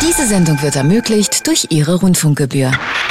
Diese Sendung wird ermöglicht durch Ihre Rundfunkgebühr.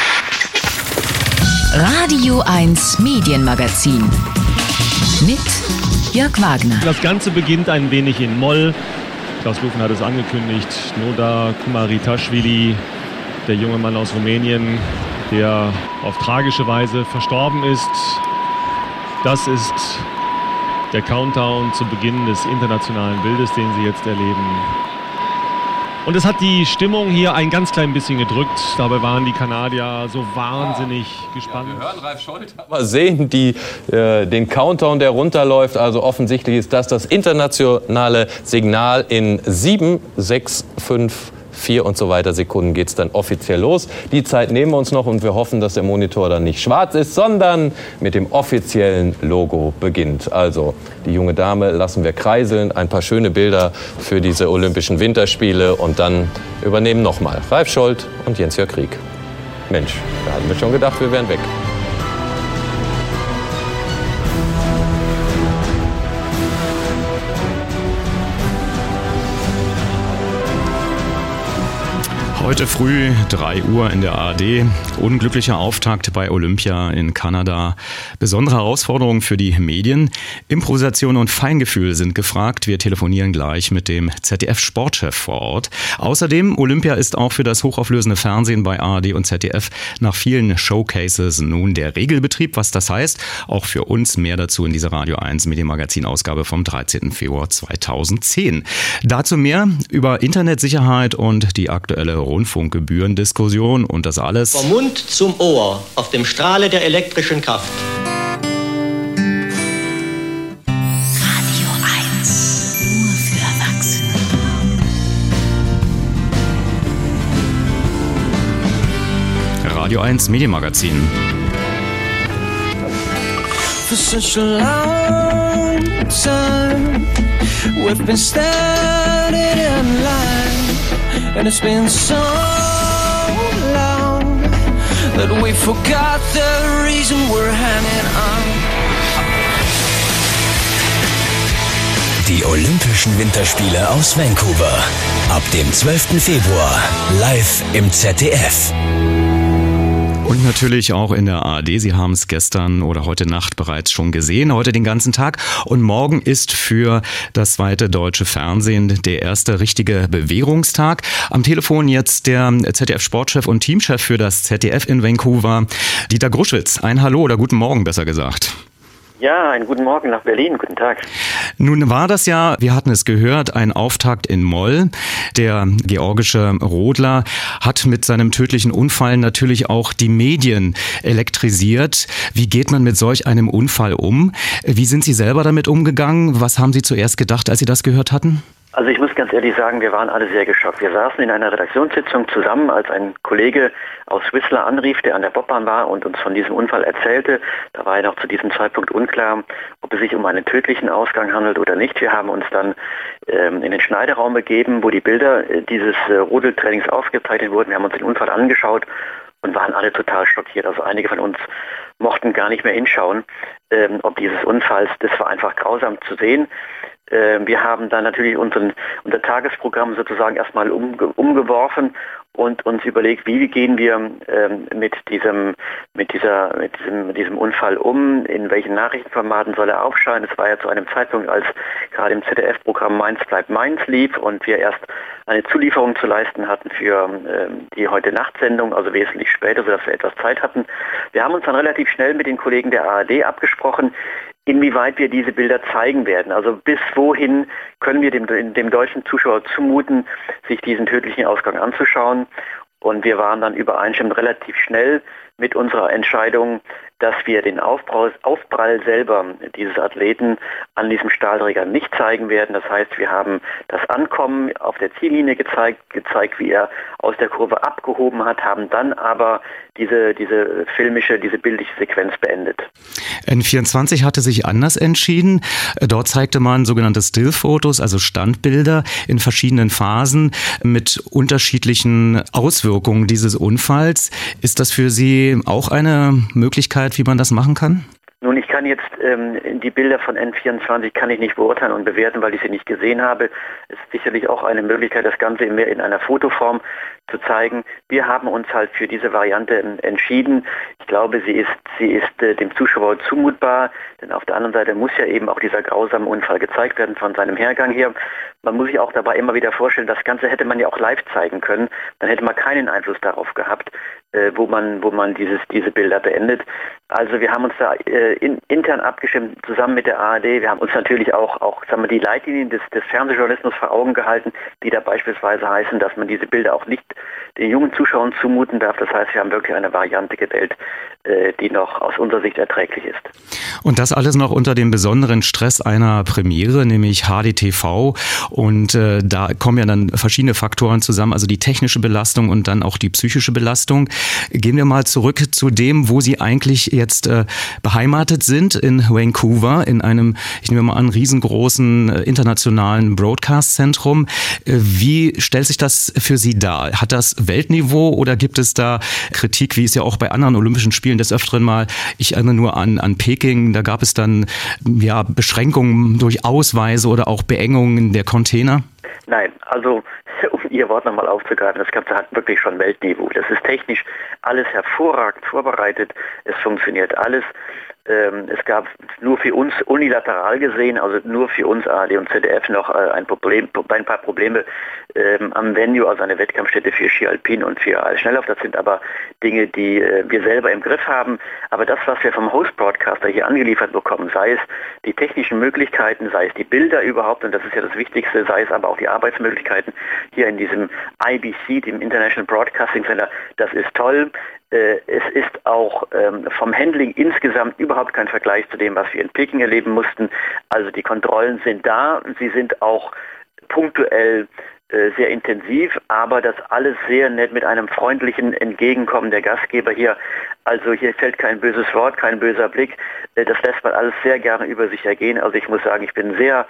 Radio 1 Medienmagazin mit Jörg Wagner. Das Ganze beginnt ein wenig in Moll. Klaus Lufen hat es angekündigt. Nodar Kumaritaschvili, der junge Mann aus Rumänien, der auf tragische Weise verstorben ist. Das ist der Countdown zu Beginn des internationalen Bildes, den Sie jetzt erleben. Und es hat die Stimmung hier ein ganz klein bisschen gedrückt. Dabei waren die Kanadier so wahnsinnig gespannt. Ja, wir hören Ralf Scholz, aber sehen den Countdown, der runterläuft. Also offensichtlich ist das internationale Signal. In 7, 6, 5, 4 und so weiter Sekunden geht es dann offiziell los. Die Zeit nehmen wir uns noch und wir hoffen, dass der Monitor dann nicht schwarz ist, sondern mit dem offiziellen Logo beginnt. Also die junge Dame lassen wir kreiseln, ein paar schöne Bilder für diese Olympischen Winterspiele und dann übernehmen nochmal Ralf Scholz und Jens-Jörg Krieg. Mensch, da hatten wir schon gedacht, wir wären weg. Heute früh, 3 Uhr in der ARD. Unglücklicher Auftakt bei Olympia in Kanada. Besondere Herausforderungen für die Medien. Improvisation und Feingefühl sind gefragt. Wir telefonieren gleich mit dem ZDF-Sportchef vor Ort. Außerdem, Olympia ist auch für das hochauflösende Fernsehen bei ARD und ZDF nach vielen Showcases nun der Regelbetrieb. Was das heißt, auch für uns. Mehr dazu in dieser Radio 1 Medienmagazin-Ausgabe vom 13. Februar 2010. Dazu mehr über Internetsicherheit und die aktuelle Rundfunkgebührendiskussion und das alles vom Mund zum Ohr auf dem Strahle der elektrischen Kraft. Radio 1, nur für Erwachsene. Radio 1 Medienmagazin. For such a long time we've been standing in line. And it's been so long that we forgot the reason we're hanging on. Die Olympischen Winterspiele aus Vancouver. Ab dem 12. Februar live im ZDF. Und natürlich auch in der ARD. Sie haben es gestern oder heute Nacht bereits schon gesehen, heute den ganzen Tag. Und morgen ist für das zweite deutsche Fernsehen der erste richtige Bewährungstag. Am Telefon jetzt der ZDF-Sportchef und Teamchef für das ZDF in Vancouver, Dieter Gruschwitz. Ein Hallo oder guten Morgen, besser gesagt. Ja, einen guten Morgen nach Berlin. Guten Tag. Nun war das ja, wir hatten es gehört, ein Auftakt in Moll. Der georgische Rodler hat mit seinem tödlichen Unfall natürlich auch die Medien elektrisiert. Wie geht man mit solch einem Unfall um? Wie sind Sie selber damit umgegangen? Was haben Sie zuerst gedacht, als Sie das gehört hatten? Also ich muss ganz ehrlich sagen, wir waren alle sehr geschockt. Wir saßen in einer Redaktionssitzung zusammen, als ein Kollege aus Whistler anrief, der an der Bobbahn war und uns von diesem Unfall erzählte. Da war ja noch zu diesem Zeitpunkt unklar, ob es sich um einen tödlichen Ausgang handelt oder nicht. Wir haben uns dann in den Schneideraum begeben, wo die Bilder dieses Rodeltrainings aufgezeichnet wurden. Wir haben uns den Unfall angeschaut und waren alle total schockiert. Also einige von uns mochten gar nicht mehr hinschauen, ob dieses Unfalls. Das war einfach grausam zu sehen. Wir haben dann natürlich unser Tagesprogramm sozusagen erstmal umgeworfen und uns überlegt, wie gehen wir mit diesem Unfall um, in welchen Nachrichtenformaten soll er aufscheinen. Es war ja zu einem Zeitpunkt, als gerade im ZDF-Programm Mainz bleibt Mainz lief und wir erst eine Zulieferung zu leisten hatten für die Heute-Nacht-Sendung, also wesentlich später, sodass wir etwas Zeit hatten. Wir haben uns dann relativ schnell mit den Kollegen der ARD abgesprochen, inwieweit wir diese Bilder zeigen werden. Also bis wohin können wir dem deutschen Zuschauer zumuten, sich diesen tödlichen Ausgang anzuschauen. Und wir waren dann übereinstimmend relativ schnell mit unserer Entscheidung, dass wir den Aufprall selber dieses Athleten an diesem Stahlträger nicht zeigen werden. Das heißt, wir haben das Ankommen auf der Ziellinie gezeigt, wie er aus der Kurve abgehoben hat, haben dann aber diese bildliche Sequenz beendet. N24 hatte sich anders entschieden. Dort zeigte man sogenannte Stillfotos, also Standbilder in verschiedenen Phasen mit unterschiedlichen Auswirkungen dieses Unfalls. Ist das für Sie auch eine Möglichkeit, wie man das machen kann? Nun, ich kann jetzt die Bilder von N24 kann ich nicht beurteilen und bewerten, weil ich sie nicht gesehen habe. Es ist sicherlich auch eine Möglichkeit, das Ganze mehr in einer Fotoform zu zeigen. Wir haben uns halt für diese Variante entschieden. Ich glaube, sie ist dem Zuschauer zumutbar, denn auf der anderen Seite muss ja eben auch dieser grausame Unfall gezeigt werden von seinem Hergang her. Man muss sich auch dabei immer wieder vorstellen, das Ganze hätte man ja auch live zeigen können. Dann hätte man keinen Einfluss darauf gehabt, wo man diese Bilder beendet. Also wir haben uns da intern abgestimmt, zusammen mit der ARD. Wir haben uns natürlich auch sagen wir, die Leitlinien des Fernsehjournalismus vor Augen gehalten, die da beispielsweise heißen, dass man diese Bilder auch nicht den jungen Zuschauern zumuten darf. Das heißt, wir haben wirklich eine Variante gewählt, die noch aus unserer Sicht erträglich ist. Und das alles noch unter dem besonderen Stress einer Premiere, nämlich HDTV. Und da kommen ja dann verschiedene Faktoren zusammen, also die technische Belastung und dann auch die psychische Belastung. Gehen wir mal zurück zu dem, wo Sie eigentlich jetzt beheimatet sind, in Vancouver, in einem, ich nehme mal an, riesengroßen internationalen Broadcast-Zentrum. Wie stellt sich das für Sie dar? Hat das Weltniveau oder gibt es da Kritik, wie es ja auch bei anderen Olympischen Spielen des Öfteren mal, ich erinnere nur an Peking, da gab es dann ja Beschränkungen durch Ausweise oder auch Beengungen der Container? Nein, also um Ihr Wort nochmal aufzugreifen, das Ganze hat wirklich schon Weltniveau. Das ist technisch alles hervorragend vorbereitet, es funktioniert alles. Es gab nur für uns unilateral gesehen, also nur für uns ARD und ZDF noch ein paar Probleme am Venue, also eine Wettkampfstätte für Ski Alpin und für Eisschnelllauf. Das sind aber Dinge, die wir selber im Griff haben. Aber das, was wir vom Host-Broadcaster hier angeliefert bekommen, sei es die technischen Möglichkeiten, sei es die Bilder überhaupt, und das ist ja das Wichtigste, sei es aber auch die Arbeitsmöglichkeiten hier in diesem IBC, dem International Broadcasting Center, das ist toll. Es ist auch vom Handling insgesamt überhaupt kein Vergleich zu dem, was wir in Peking erleben mussten. Also die Kontrollen sind da, sie sind auch punktuell sehr intensiv, aber das alles sehr nett mit einem freundlichen Entgegenkommen der Gastgeber hier. Also hier fällt kein böses Wort, kein böser Blick. Das lässt man alles sehr gerne über sich ergehen. Also ich muss sagen, ich bin sehr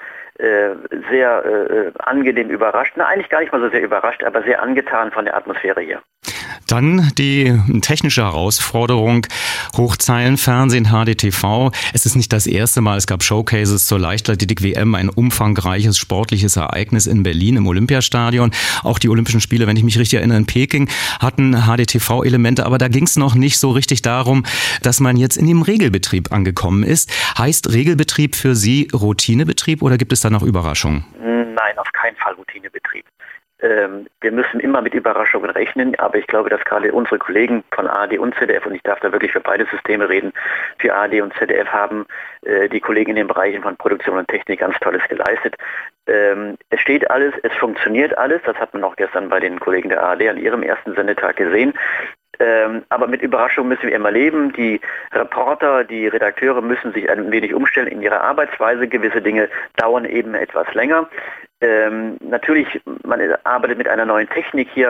angenehm überrascht. Na, eigentlich gar nicht mal so sehr überrascht, aber sehr angetan von der Atmosphäre hier. Dann die technische Herausforderung, Hochzeilenfernsehen, HDTV. Es ist nicht das erste Mal, es gab Showcases zur Leichtathletik-WM, ein umfangreiches sportliches Ereignis in Berlin im Olympiastadion. Auch die Olympischen Spiele, wenn ich mich richtig erinnere, in Peking hatten HDTV-Elemente, aber da ging es noch nicht so richtig darum, dass man jetzt in dem Regelbetrieb angekommen ist. Heißt Regelbetrieb für Sie Routinebetrieb oder gibt es da noch Überraschungen? Nein, auf keinen Fall Routinebetrieb. Wir müssen immer mit Überraschungen rechnen, aber ich glaube, dass gerade unsere Kollegen von ARD und ZDF, und ich darf da wirklich für beide Systeme reden, für ARD und ZDF haben die Kollegen in den Bereichen von Produktion und Technik ganz Tolles geleistet. Es steht alles, es funktioniert alles, das hat man auch gestern bei den Kollegen der ARD an ihrem ersten Sendetag gesehen. Aber mit Überraschungen müssen wir immer leben. Die Reporter, die Redakteure müssen sich ein wenig umstellen in ihrer Arbeitsweise. Gewisse Dinge dauern eben etwas länger. Natürlich, man arbeitet mit einer neuen Technik hier,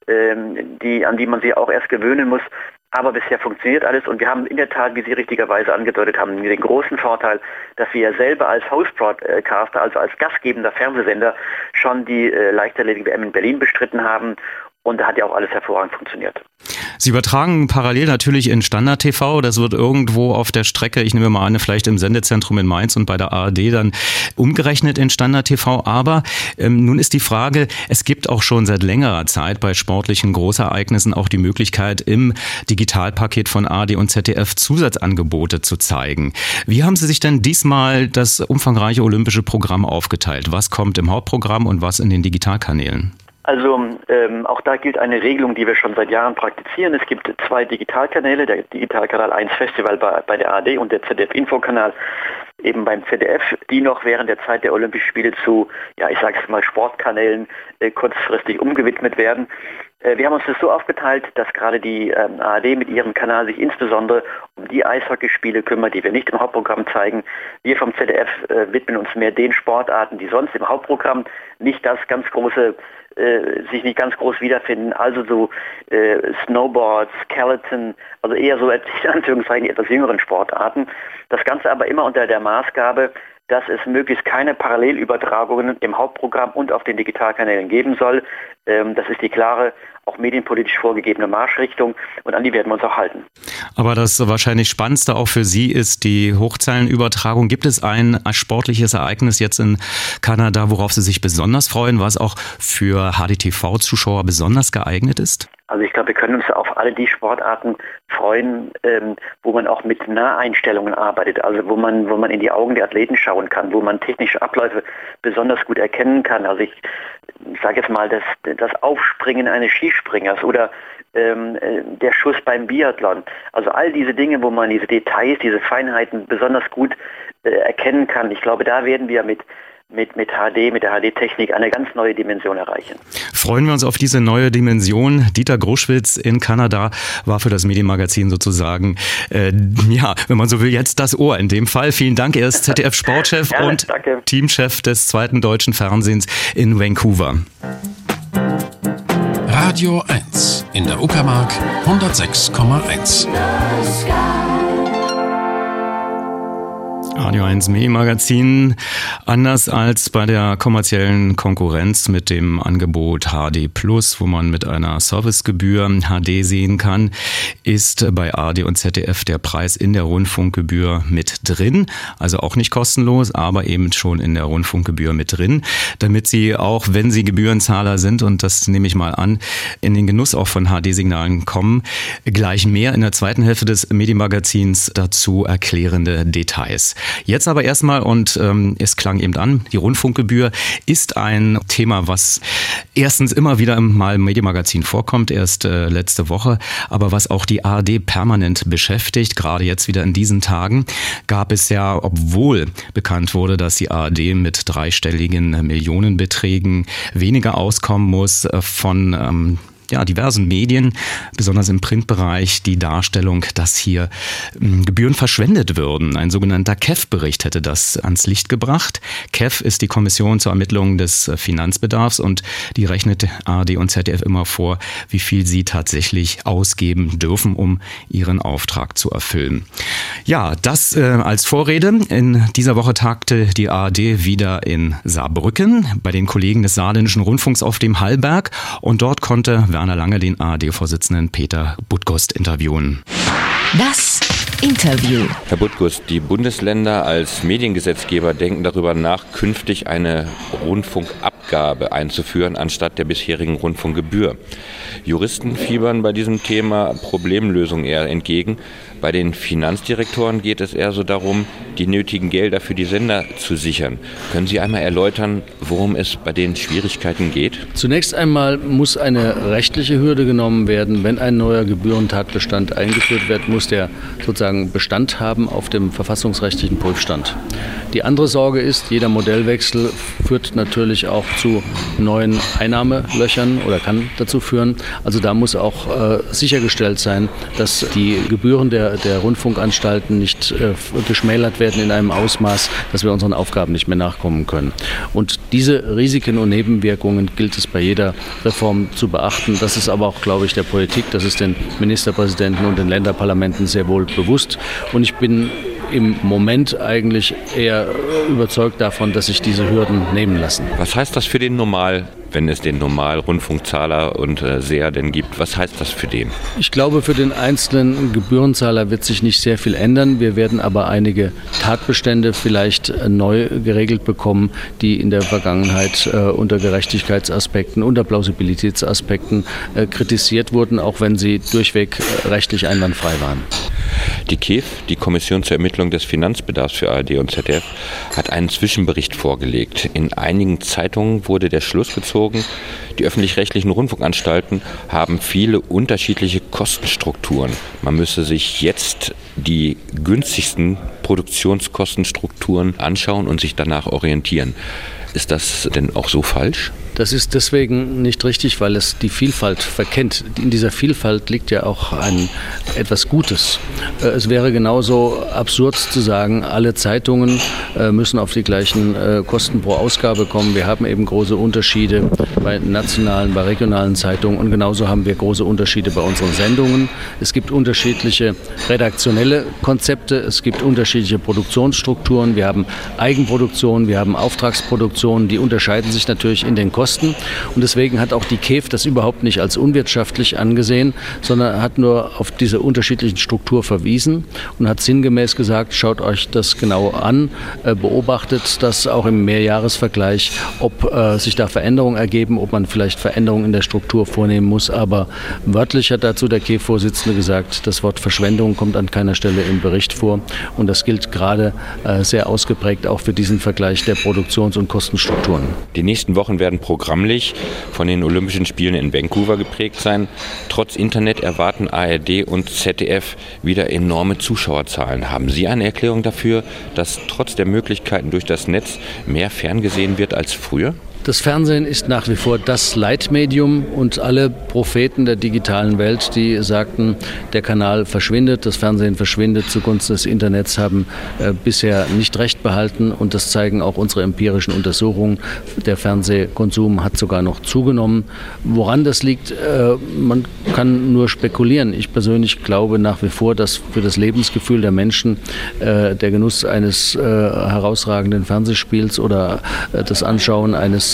an die man sich auch erst gewöhnen muss. Aber bisher funktioniert alles und wir haben in der Tat, wie Sie richtigerweise angedeutet haben, den großen Vorteil, dass wir ja selber als Host-Broadcaster, also als gastgebender Fernsehsender, schon die Leichtathletik-WM in Berlin bestritten haben. Und da hat ja auch alles hervorragend funktioniert. Sie übertragen parallel natürlich in Standard TV. Das wird irgendwo auf der Strecke, ich nehme mal an, vielleicht im Sendezentrum in Mainz und bei der ARD dann umgerechnet in Standard TV. Aber nun ist die Frage, es gibt auch schon seit längerer Zeit bei sportlichen Großereignissen auch die Möglichkeit, im Digitalpaket von ARD und ZDF Zusatzangebote zu zeigen. Wie haben Sie sich denn diesmal das umfangreiche olympische Programm aufgeteilt? Was kommt im Hauptprogramm und was in den Digitalkanälen? Also auch da gilt eine Regelung, die wir schon seit Jahren praktizieren. Es gibt 2 Digitalkanäle, der Digitalkanal 1 Festival bei der ARD und der ZDF-Infokanal eben beim ZDF, die noch während der Zeit der Olympischen Spiele zu, ja ich sage es mal, Sportkanälen kurzfristig umgewidmet werden. Wir haben uns das so aufgeteilt, dass gerade die ARD mit ihrem Kanal sich insbesondere um die Eishockeyspiele kümmert, die wir nicht im Hauptprogramm zeigen. Wir vom ZDF widmen uns mehr den Sportarten, die sonst im Hauptprogramm nicht sich nicht ganz groß wiederfinden, also so Snowboard, Skeleton, also eher so in Anführungszeichen etwas jüngeren Sportarten. Das Ganze aber immer unter der Maßgabe, dass es möglichst keine Parallelübertragungen im Hauptprogramm und auf den Digitalkanälen geben soll. Das ist die klare, auch medienpolitisch vorgegebene Marschrichtung und an die werden wir uns auch halten. Aber das wahrscheinlich Spannendste auch für Sie ist die Hochzeilenübertragung. Gibt es ein sportliches Ereignis jetzt in Kanada, worauf Sie sich besonders freuen, was auch für HDTV-Zuschauer besonders geeignet ist? Also ich glaube, wir können uns auf alle die Sportarten freuen, wo man auch mit Naheinstellungen arbeitet, also wo man in die Augen der Athleten schauen kann, wo man technische Abläufe besonders gut erkennen kann. Also ich sage jetzt mal, das Aufspringen eines Skispringers oder der Schuss beim Biathlon. Also all diese Dinge, wo man diese Details, diese Feinheiten besonders gut erkennen kann. Ich glaube, da werden wir mit der HD-Technik eine ganz neue Dimension erreichen. Freuen wir uns auf diese neue Dimension. Dieter Gruschwitz in Kanada war für das Medienmagazin sozusagen, wenn man so will, jetzt das Ohr in dem Fall. Vielen Dank. Er ist ZDF-Sportchef und Teamchef des 2. deutschen Fernsehens in Vancouver. Radio 1 in der Uckermark 106,1. Radio 1 Medienmagazin. Anders als bei der kommerziellen Konkurrenz mit dem Angebot HD+, wo man mit einer Servicegebühr HD sehen kann, ist bei ARD und ZDF der Preis in der Rundfunkgebühr mit drin. Also auch nicht kostenlos, aber eben schon in der Rundfunkgebühr mit drin, damit Sie auch, wenn Sie Gebührenzahler sind, und das nehme ich mal an, in den Genuss auch von HD-Signalen kommen, gleich mehr in der zweiten Hälfte des Medienmagazins dazu erklärende Details. Jetzt aber erstmal, und es klang eben an, die Rundfunkgebühr ist ein Thema, was erstens immer wieder mal im Medienmagazin vorkommt, erst letzte Woche, aber was auch die ARD permanent beschäftigt. Gerade jetzt wieder in diesen Tagen gab es ja, obwohl bekannt wurde, dass die ARD mit dreistelligen Millionenbeträgen weniger auskommen muss, von diversen Medien, besonders im Printbereich, die Darstellung, dass hier Gebühren verschwendet würden. Ein sogenannter KEF-Bericht hätte das ans Licht gebracht. KEF ist die Kommission zur Ermittlung des Finanzbedarfs und die rechnet ARD und ZDF immer vor, wie viel sie tatsächlich ausgeben dürfen, um ihren Auftrag zu erfüllen. Ja, das als Vorrede. In dieser Woche tagte die ARD wieder in Saarbrücken bei den Kollegen des Saarländischen Rundfunks auf dem Hallberg und dort konnte Werner Lange den ARD-Vorsitzenden Peter Butgust interviewen. Das Interview. Herr Butgust, die Bundesländer als Mediengesetzgeber denken darüber nach, künftig eine Rundfunkabgabe einzuführen, anstatt der bisherigen Rundfunkgebühr. Juristen fiebern bei diesem Thema Problemlösung eher entgegen. Bei den Finanzdirektoren geht es eher so darum, die nötigen Gelder für die Sender zu sichern. Können Sie einmal erläutern, worum es bei den Schwierigkeiten geht? Zunächst einmal muss eine rechtliche Hürde genommen werden. Wenn ein neuer Gebührentatbestand eingeführt wird, muss der sozusagen Bestand haben auf dem verfassungsrechtlichen Prüfstand. Die andere Sorge ist, jeder Modellwechsel führt natürlich auch zu neuen Einnahmelöchern oder kann dazu führen. Also da muss auch sichergestellt sein, dass die Gebühren der Rundfunkanstalten nicht geschmälert werden in einem Ausmaß, dass wir unseren Aufgaben nicht mehr nachkommen können. Und diese Risiken und Nebenwirkungen gilt es bei jeder Reform zu beachten. Das ist aber auch, glaube ich, der Politik, das ist den Ministerpräsidenten und den Länderparlamenten sehr wohl bewusst. Und ich bin im Moment eigentlich eher überzeugt davon, dass sich diese Hürden nehmen lassen. Was heißt das für den wenn es den Normal-Rundfunkzahler und Seher denn gibt, was heißt das für den? Ich glaube, für den einzelnen Gebührenzahler wird sich nicht sehr viel ändern. Wir werden aber einige Tatbestände vielleicht neu geregelt bekommen, die in der Vergangenheit unter Gerechtigkeitsaspekten, unter Plausibilitätsaspekten kritisiert wurden, auch wenn sie durchweg rechtlich einwandfrei waren. Die KEF, die Kommission zur Ermittlung des Finanzbedarfs für ARD und ZDF, hat einen Zwischenbericht vorgelegt. In einigen Zeitungen wurde der Schluss gezogen, die öffentlich-rechtlichen Rundfunkanstalten haben viele unterschiedliche Kostenstrukturen. Man müsse sich jetzt die günstigsten Produktionskostenstrukturen anschauen und sich danach orientieren. Ist das denn auch so falsch? Das ist deswegen nicht richtig, weil es die Vielfalt verkennt. In dieser Vielfalt liegt ja auch etwas Gutes. Es wäre genauso absurd zu sagen, alle Zeitungen müssen auf die gleichen Kosten pro Ausgabe kommen. Wir haben eben große Unterschiede bei nationalen, bei regionalen Zeitungen und genauso haben wir große Unterschiede bei unseren Sendungen. Es gibt unterschiedliche redaktionelle Konzepte, es gibt unterschiedliche Produktionsstrukturen. Wir haben Eigenproduktionen, wir haben Auftragsproduktionen, die unterscheiden sich natürlich in den Kosten. Und deswegen hat auch die KEF das überhaupt nicht als unwirtschaftlich angesehen, sondern hat nur auf diese unterschiedlichen Struktur verwiesen und hat sinngemäß gesagt, schaut euch das genau an, beobachtet das auch im Mehrjahresvergleich, ob sich da Veränderungen ergeben, ob man vielleicht Veränderungen in der Struktur vornehmen muss. Aber wörtlich hat dazu der KEF-Vorsitzende gesagt, das Wort Verschwendung kommt an keiner Stelle im Bericht vor. Und das gilt gerade sehr ausgeprägt auch für diesen Vergleich der Produktions- und Kostenstrukturen. Die nächsten Wochen werden programmlich von den Olympischen Spielen in Vancouver geprägt sein. Trotz Internet erwarten ARD und ZDF wieder enorme Zuschauerzahlen. Haben Sie eine Erklärung dafür, dass trotz der Möglichkeiten durch das Netz mehr ferngesehen wird als früher? Das Fernsehen ist nach wie vor das Leitmedium und alle Propheten der digitalen Welt, die sagten, der Kanal verschwindet, das Fernsehen verschwindet zugunsten des Internets, haben bisher nicht recht behalten und das zeigen auch unsere empirischen Untersuchungen. Der Fernsehkonsum hat sogar noch zugenommen. Woran das liegt, man kann nur spekulieren. Ich persönlich glaube nach wie vor, dass für das Lebensgefühl der Menschen der Genuss eines herausragenden Fernsehspiels oder das Anschauen eines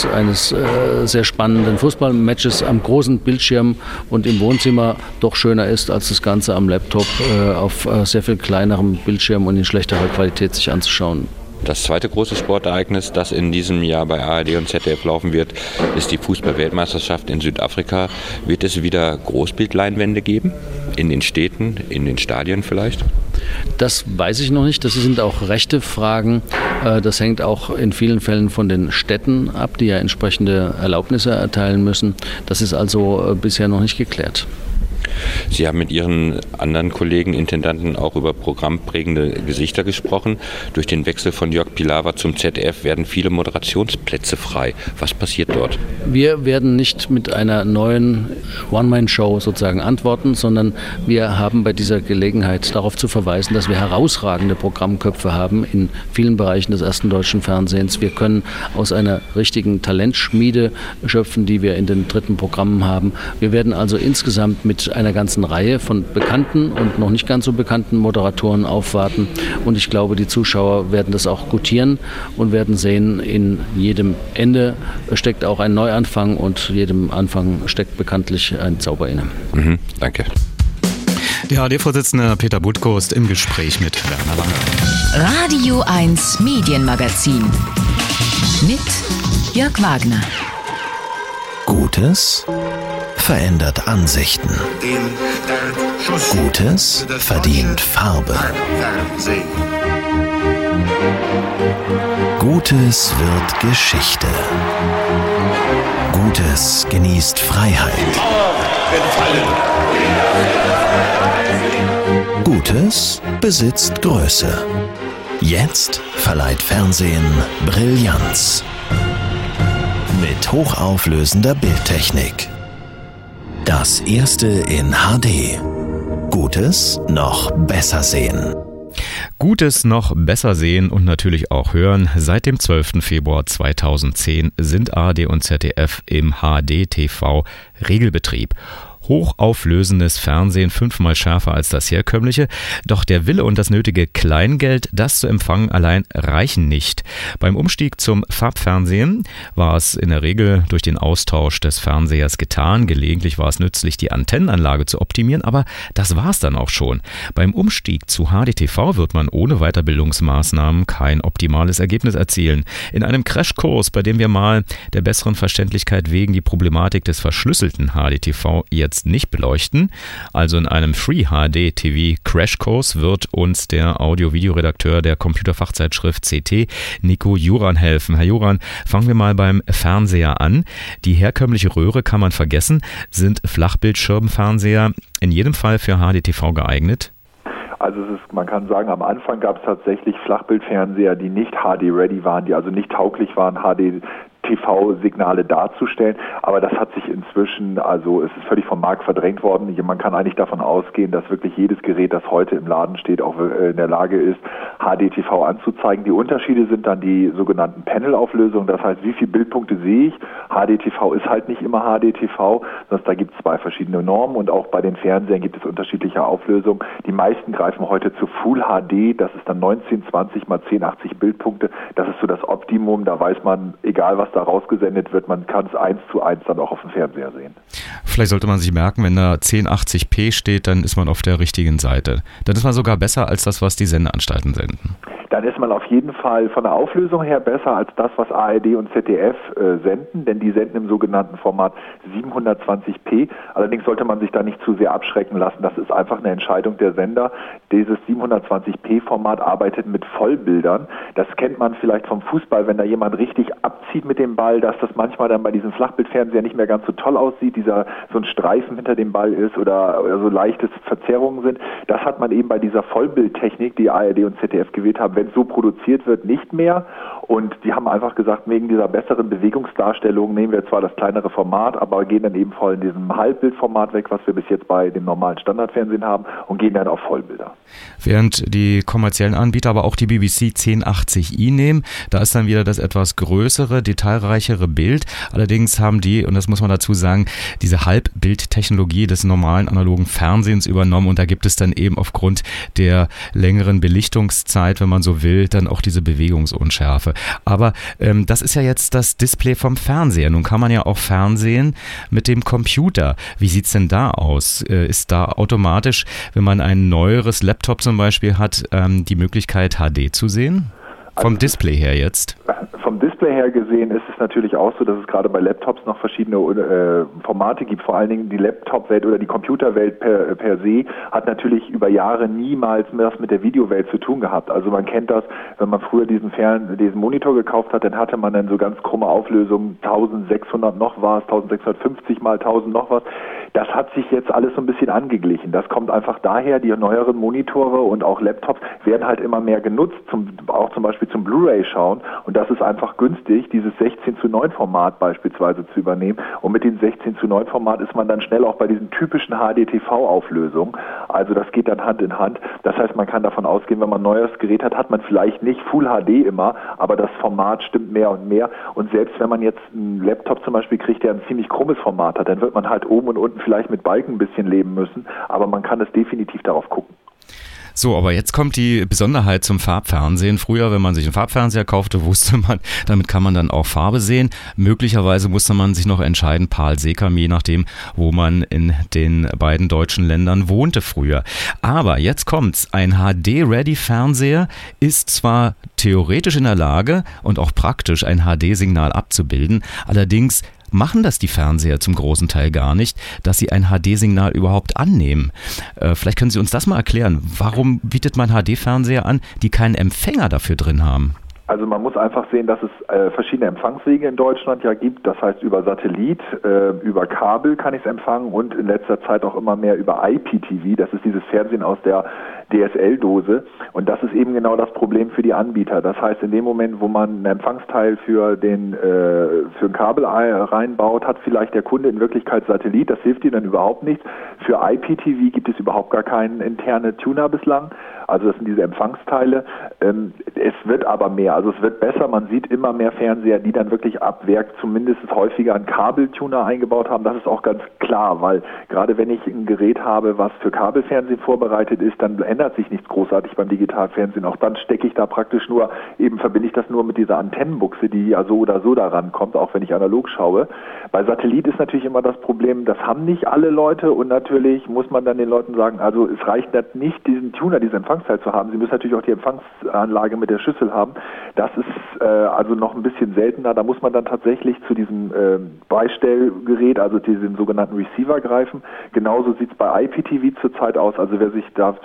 sehr spannenden Fußballmatches am großen Bildschirm und im Wohnzimmer doch schöner ist, als das Ganze am Laptop auf sehr viel kleinerem Bildschirm und in schlechterer Qualität sich anzuschauen. Das zweite große Sportereignis, das in diesem Jahr bei ARD und ZDF laufen wird, ist die Fußball-Weltmeisterschaft in Südafrika. Wird es wieder Großbildleinwände geben? In den Städten, in den Stadien vielleicht? Das weiß ich noch nicht. Das sind auch rechte Fragen. Das hängt auch in vielen Fällen von den Städten ab, die ja entsprechende Erlaubnisse erteilen müssen. Das ist also bisher noch nicht geklärt. Sie haben mit Ihren anderen Kollegen, Intendanten, auch über programmprägende Gesichter gesprochen. Durch den Wechsel von Jörg Pilawa zum ZDF werden viele Moderationsplätze frei. Was passiert dort? Wir werden nicht mit einer neuen One-Man-Show sozusagen antworten, sondern wir haben bei dieser Gelegenheit darauf zu verweisen, dass wir herausragende Programmköpfe haben in vielen Bereichen des ersten deutschen Fernsehens. Wir können aus einer richtigen Talentschmiede schöpfen, die wir in den dritten Programmen haben. Wir werden also insgesamt mit einer ganzen Reihe von bekannten und noch nicht ganz so bekannten Moderatoren aufwarten. Und ich glaube, die Zuschauer werden das auch gutieren und werden sehen, in jedem Ende steckt auch ein Neuanfang und jedem Anfang steckt bekanntlich ein Zauber inne. Danke. Der ARD-Vorsitzende Peter Butko ist im Gespräch mit Werner Lange. Radio 1 Medienmagazin mit Jörg Wagner. Gutes verändert Ansichten. Gutes verdient Farbe. Gutes wird Geschichte. Gutes genießt Freiheit. Gutes besitzt Größe. Jetzt verleiht Fernsehen Brillanz. Mit hochauflösender Bildtechnik. Das erste in HD. Gutes noch besser sehen. Gutes noch besser sehen und natürlich auch hören. Seit dem 12. Februar 2010 sind ARD und ZDF im HD-TV Regelbetrieb. Hochauflösendes Fernsehen, 5-mal schärfer als das herkömmliche. Doch der Wille und das nötige Kleingeld, das zu empfangen, allein reichen nicht. Beim Umstieg zum Farbfernsehen war es in der Regel durch den Austausch des Fernsehers getan. Gelegentlich war es nützlich, die Antennenanlage zu optimieren, aber das war es dann auch schon. Beim Umstieg zu HDTV wird man ohne Weiterbildungsmaßnahmen kein optimales Ergebnis erzielen. In einem Crashkurs, bei dem wir mal der besseren Verständlichkeit wegen die Problematik des verschlüsselten HDTV jetzt nicht beleuchten. Also in einem Free HD TV Crashkurs wird uns der Audio-Video-Redakteur der Computerfachzeitschrift CT, Nico Juran, helfen. Herr Juran, fangen wir mal beim Fernseher an. Die herkömmliche Röhre kann man vergessen. Sind Flachbildschirmfernseher in jedem Fall für HDTV geeignet? Also man kann sagen, am Anfang gab es tatsächlich Flachbildfernseher, die nicht HD-ready waren, die also nicht tauglich waren, HDTV TV-Signale darzustellen. Aber das hat sich inzwischen, also es ist völlig vom Markt verdrängt worden. Man kann eigentlich davon ausgehen, dass wirklich jedes Gerät, das heute im Laden steht, auch in der Lage ist, HD-TV anzuzeigen. Die Unterschiede sind dann die sogenannten Panel-Auflösungen. Das heißt, wie viele Bildpunkte sehe ich? HD-TV ist halt nicht immer HD-TV, sondern da gibt es 2 verschiedene Normen und auch bei den Fernsehern gibt es unterschiedliche Auflösungen. Die meisten greifen heute zu Full HD, das ist dann 1920 x 1080 Bildpunkte. Das ist so das Optimum, da weiß man, egal was da rausgesendet wird, man kann es 1:1 dann auch auf dem Fernseher sehen. Vielleicht sollte man sich merken, wenn da 1080p steht, dann ist man auf der richtigen Seite. Dann ist man sogar besser als das, was die Sendeanstalten senden. Dann ist man auf jeden Fall von der Auflösung her besser als das, was ARD und ZDF senden, denn die senden im sogenannten Format 720p. Allerdings sollte man sich da nicht zu sehr abschrecken lassen. Das ist einfach eine Entscheidung der Sender. Dieses 720p-Format arbeitet mit Vollbildern. Das kennt man vielleicht vom Fußball, wenn da jemand richtig abzieht mit dem Ball, dass das manchmal dann bei diesem Flachbildfernseher nicht mehr ganz so toll aussieht, so ein Streifen hinter dem Ball ist oder so leichte Verzerrungen sind. Das hat man eben bei dieser Vollbildtechnik, die ARD und ZDF gewählt haben, wenn es so produziert wird, nicht mehr. Und die haben einfach gesagt, wegen dieser besseren Bewegungsdarstellung nehmen wir zwar das kleinere Format, aber gehen dann eben voll in diesem Halbbildformat weg, was wir bis jetzt bei dem normalen Standardfernsehen haben, und gehen dann auf Vollbilder. Während die kommerziellen Anbieter aber auch die BBC 1080i nehmen, da ist dann wieder das etwas größere, detailreichere Bild. Allerdings haben die, und das muss man dazu sagen, diese Halbbildtechnologie des normalen analogen Fernsehens übernommen, und da gibt es dann eben aufgrund der längeren Belichtungszeit, wenn man so will, dann auch diese Bewegungsunschärfe. Aber das ist ja jetzt das Display vom Fernseher. Nun kann man ja auch Fernsehen mit dem Computer. Wie sieht's denn da aus? Ist da automatisch, wenn man ein neueres Laptop zum Beispiel hat, die Möglichkeit, HD zu sehen? Vom Display her jetzt? Vom Display her gesehen ist es natürlich auch so, dass es gerade bei Laptops noch verschiedene Formate gibt. Vor allen Dingen die Laptop-Welt oder die Computerwelt per se hat natürlich über Jahre niemals was mit der Videowelt zu tun gehabt. Also man kennt das, wenn man früher diesen Monitor gekauft hat, dann hatte man dann so ganz krumme Auflösungen, 1600 noch was, 1650 mal 1000 noch was. Das hat sich jetzt alles so ein bisschen angeglichen. Das kommt einfach daher, die neueren Monitore und auch Laptops werden halt immer mehr genutzt, auch zum Beispiel zum Blu-ray schauen, und das ist einfach günstig, dieses 16:9 Format beispielsweise zu übernehmen, und mit dem 16:9 Format ist man dann schnell auch bei diesen typischen HD-TV-Auflösungen, also das geht dann Hand in Hand. Das heißt, man kann davon ausgehen, wenn man ein neues Gerät hat, hat man vielleicht nicht Full HD immer, aber das Format stimmt mehr und mehr, und selbst wenn man jetzt einen Laptop zum Beispiel kriegt, der ein ziemlich krummes Format hat, dann wird man halt oben und unten vielleicht mit Balken ein bisschen leben müssen, aber man kann es definitiv darauf gucken. So, aber jetzt kommt die Besonderheit zum Farbfernsehen. Früher, wenn man sich einen Farbfernseher kaufte, wusste man, damit kann man dann auch Farbe sehen. Möglicherweise musste man sich noch entscheiden, PAL, SECAM, je nachdem, wo man in den beiden deutschen Ländern wohnte früher. Aber jetzt kommt's. Ein HD-Ready-Fernseher ist zwar theoretisch in der Lage und auch praktisch ein HD-Signal abzubilden, allerdings machen das die Fernseher zum großen Teil gar nicht, dass sie ein HD-Signal überhaupt annehmen. Vielleicht können Sie uns das mal erklären. Warum bietet man HD-Fernseher an, die keinen Empfänger dafür drin haben? Also man muss einfach sehen, dass es verschiedene Empfangswege in Deutschland ja gibt. Das heißt, über Satellit, über Kabel kann ich es empfangen und in letzter Zeit auch immer mehr über IPTV. Das ist dieses Fernsehen aus der DSL-Dose. Und das ist eben genau das Problem für die Anbieter. Das heißt, in dem Moment, wo man einen Empfangsteil für ein Kabel reinbaut, hat vielleicht der Kunde in Wirklichkeit Satellit. Das hilft ihm dann überhaupt nichts. Für IPTV gibt es überhaupt gar keinen internen Tuner bislang. Also das sind diese Empfangsteile. Es wird aber mehr. Also es wird besser. Man sieht immer mehr Fernseher, die dann wirklich ab Werk zumindest häufiger einen Kabeltuner eingebaut haben. Das ist auch ganz klar, weil gerade wenn ich ein Gerät habe, was für Kabelfernsehen vorbereitet ist, dann ändert sich nichts großartig beim Digitalfernsehen. Auch dann stecke ich da praktisch nur, verbinde ich das nur mit dieser Antennenbuchse, die ja so oder so da rankommt, auch wenn ich analog schaue. Bei Satellit ist natürlich immer das Problem, das haben nicht alle Leute und natürlich muss man dann den Leuten sagen, also es reicht nicht, diesen Tuner, diesen Empfangsteil zu haben. Sie müssen natürlich auch die Empfangsanlage mit der Schüssel haben. Das ist also noch ein bisschen seltener. Da muss man dann tatsächlich zu diesem Beistellgerät, also diesem sogenannten Receiver greifen. Genauso sieht es bei IPTV zurzeit aus. Also wer sich dafür entscheidet,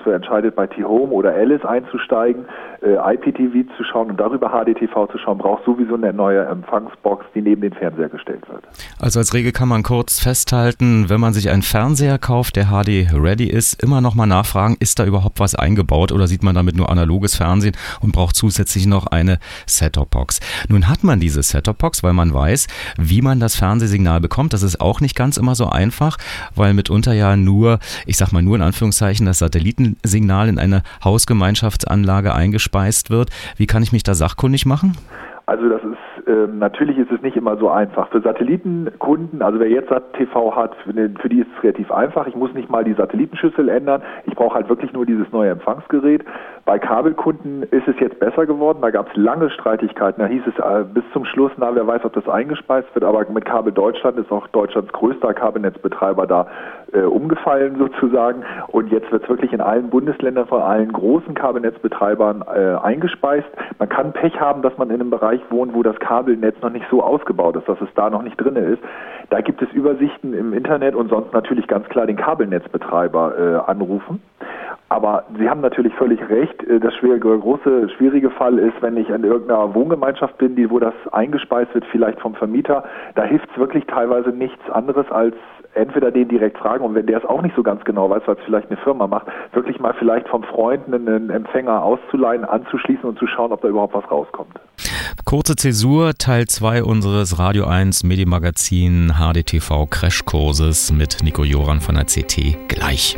entscheidet, bei T-Home oder Alice einzusteigen, IPTV zu schauen und darüber HDTV zu schauen, braucht sowieso eine neue Empfangsbox, die neben den Fernseher gestellt wird. Also als Regel kann man kurz festhalten, wenn man sich einen Fernseher kauft, der HD-ready ist, immer noch mal nachfragen, ist da überhaupt was eingebaut oder sieht man damit nur analoges Fernsehen und braucht zusätzlich noch eine Set-Top-Box. Nun hat man diese Set-Top-Box, weil man weiß, wie man das Fernsehsignal bekommt. Das ist auch nicht ganz immer so einfach, weil mitunter ja nur, ich sag mal nur in Anführungszeichen, das Satellitensignal in eine Hausgemeinschaftsanlage eingespeist wird. Wie kann ich mich da sachkundig machen? Also das ist, natürlich ist es nicht immer so einfach. Für Satellitenkunden, also wer jetzt SAT-TV hat, für die ist es relativ einfach. Ich muss nicht mal die Satellitenschüssel ändern. Ich brauche halt wirklich nur dieses neue Empfangsgerät. Bei Kabelkunden ist es jetzt besser geworden. Da gab es lange Streitigkeiten. Da hieß es bis zum Schluss, wer weiß, ob das eingespeist wird. Aber mit Kabel Deutschland ist auch Deutschlands größter Kabelnetzbetreiber da umgefallen sozusagen. Und jetzt wird es wirklich in allen Bundesländern von allen großen Kabelnetzbetreibern eingespeist. Man kann Pech haben, dass man in einem Bereich wohnt, wo das Kabelnetz noch nicht so ausgebaut ist, dass es da noch nicht drin ist. Da gibt es Übersichten im Internet und sonst natürlich ganz klar den Kabelnetzbetreiber anrufen. Aber Sie haben natürlich völlig recht. Das schwierige Fall ist, wenn ich in irgendeiner Wohngemeinschaft bin, wo das eingespeist wird, vielleicht vom Vermieter, da hilft es wirklich teilweise nichts anderes als entweder den direkt fragen und wenn der es auch nicht so ganz genau weiß, weil es vielleicht eine Firma macht, wirklich mal vielleicht vom Freund einen Empfänger auszuleihen, anzuschließen und zu schauen, ob da überhaupt was rauskommt. Kurze Zäsur, Teil 2 unseres Radio 1 Medienmagazin HDTV Crashkurses mit Nico Joran von der CT gleich.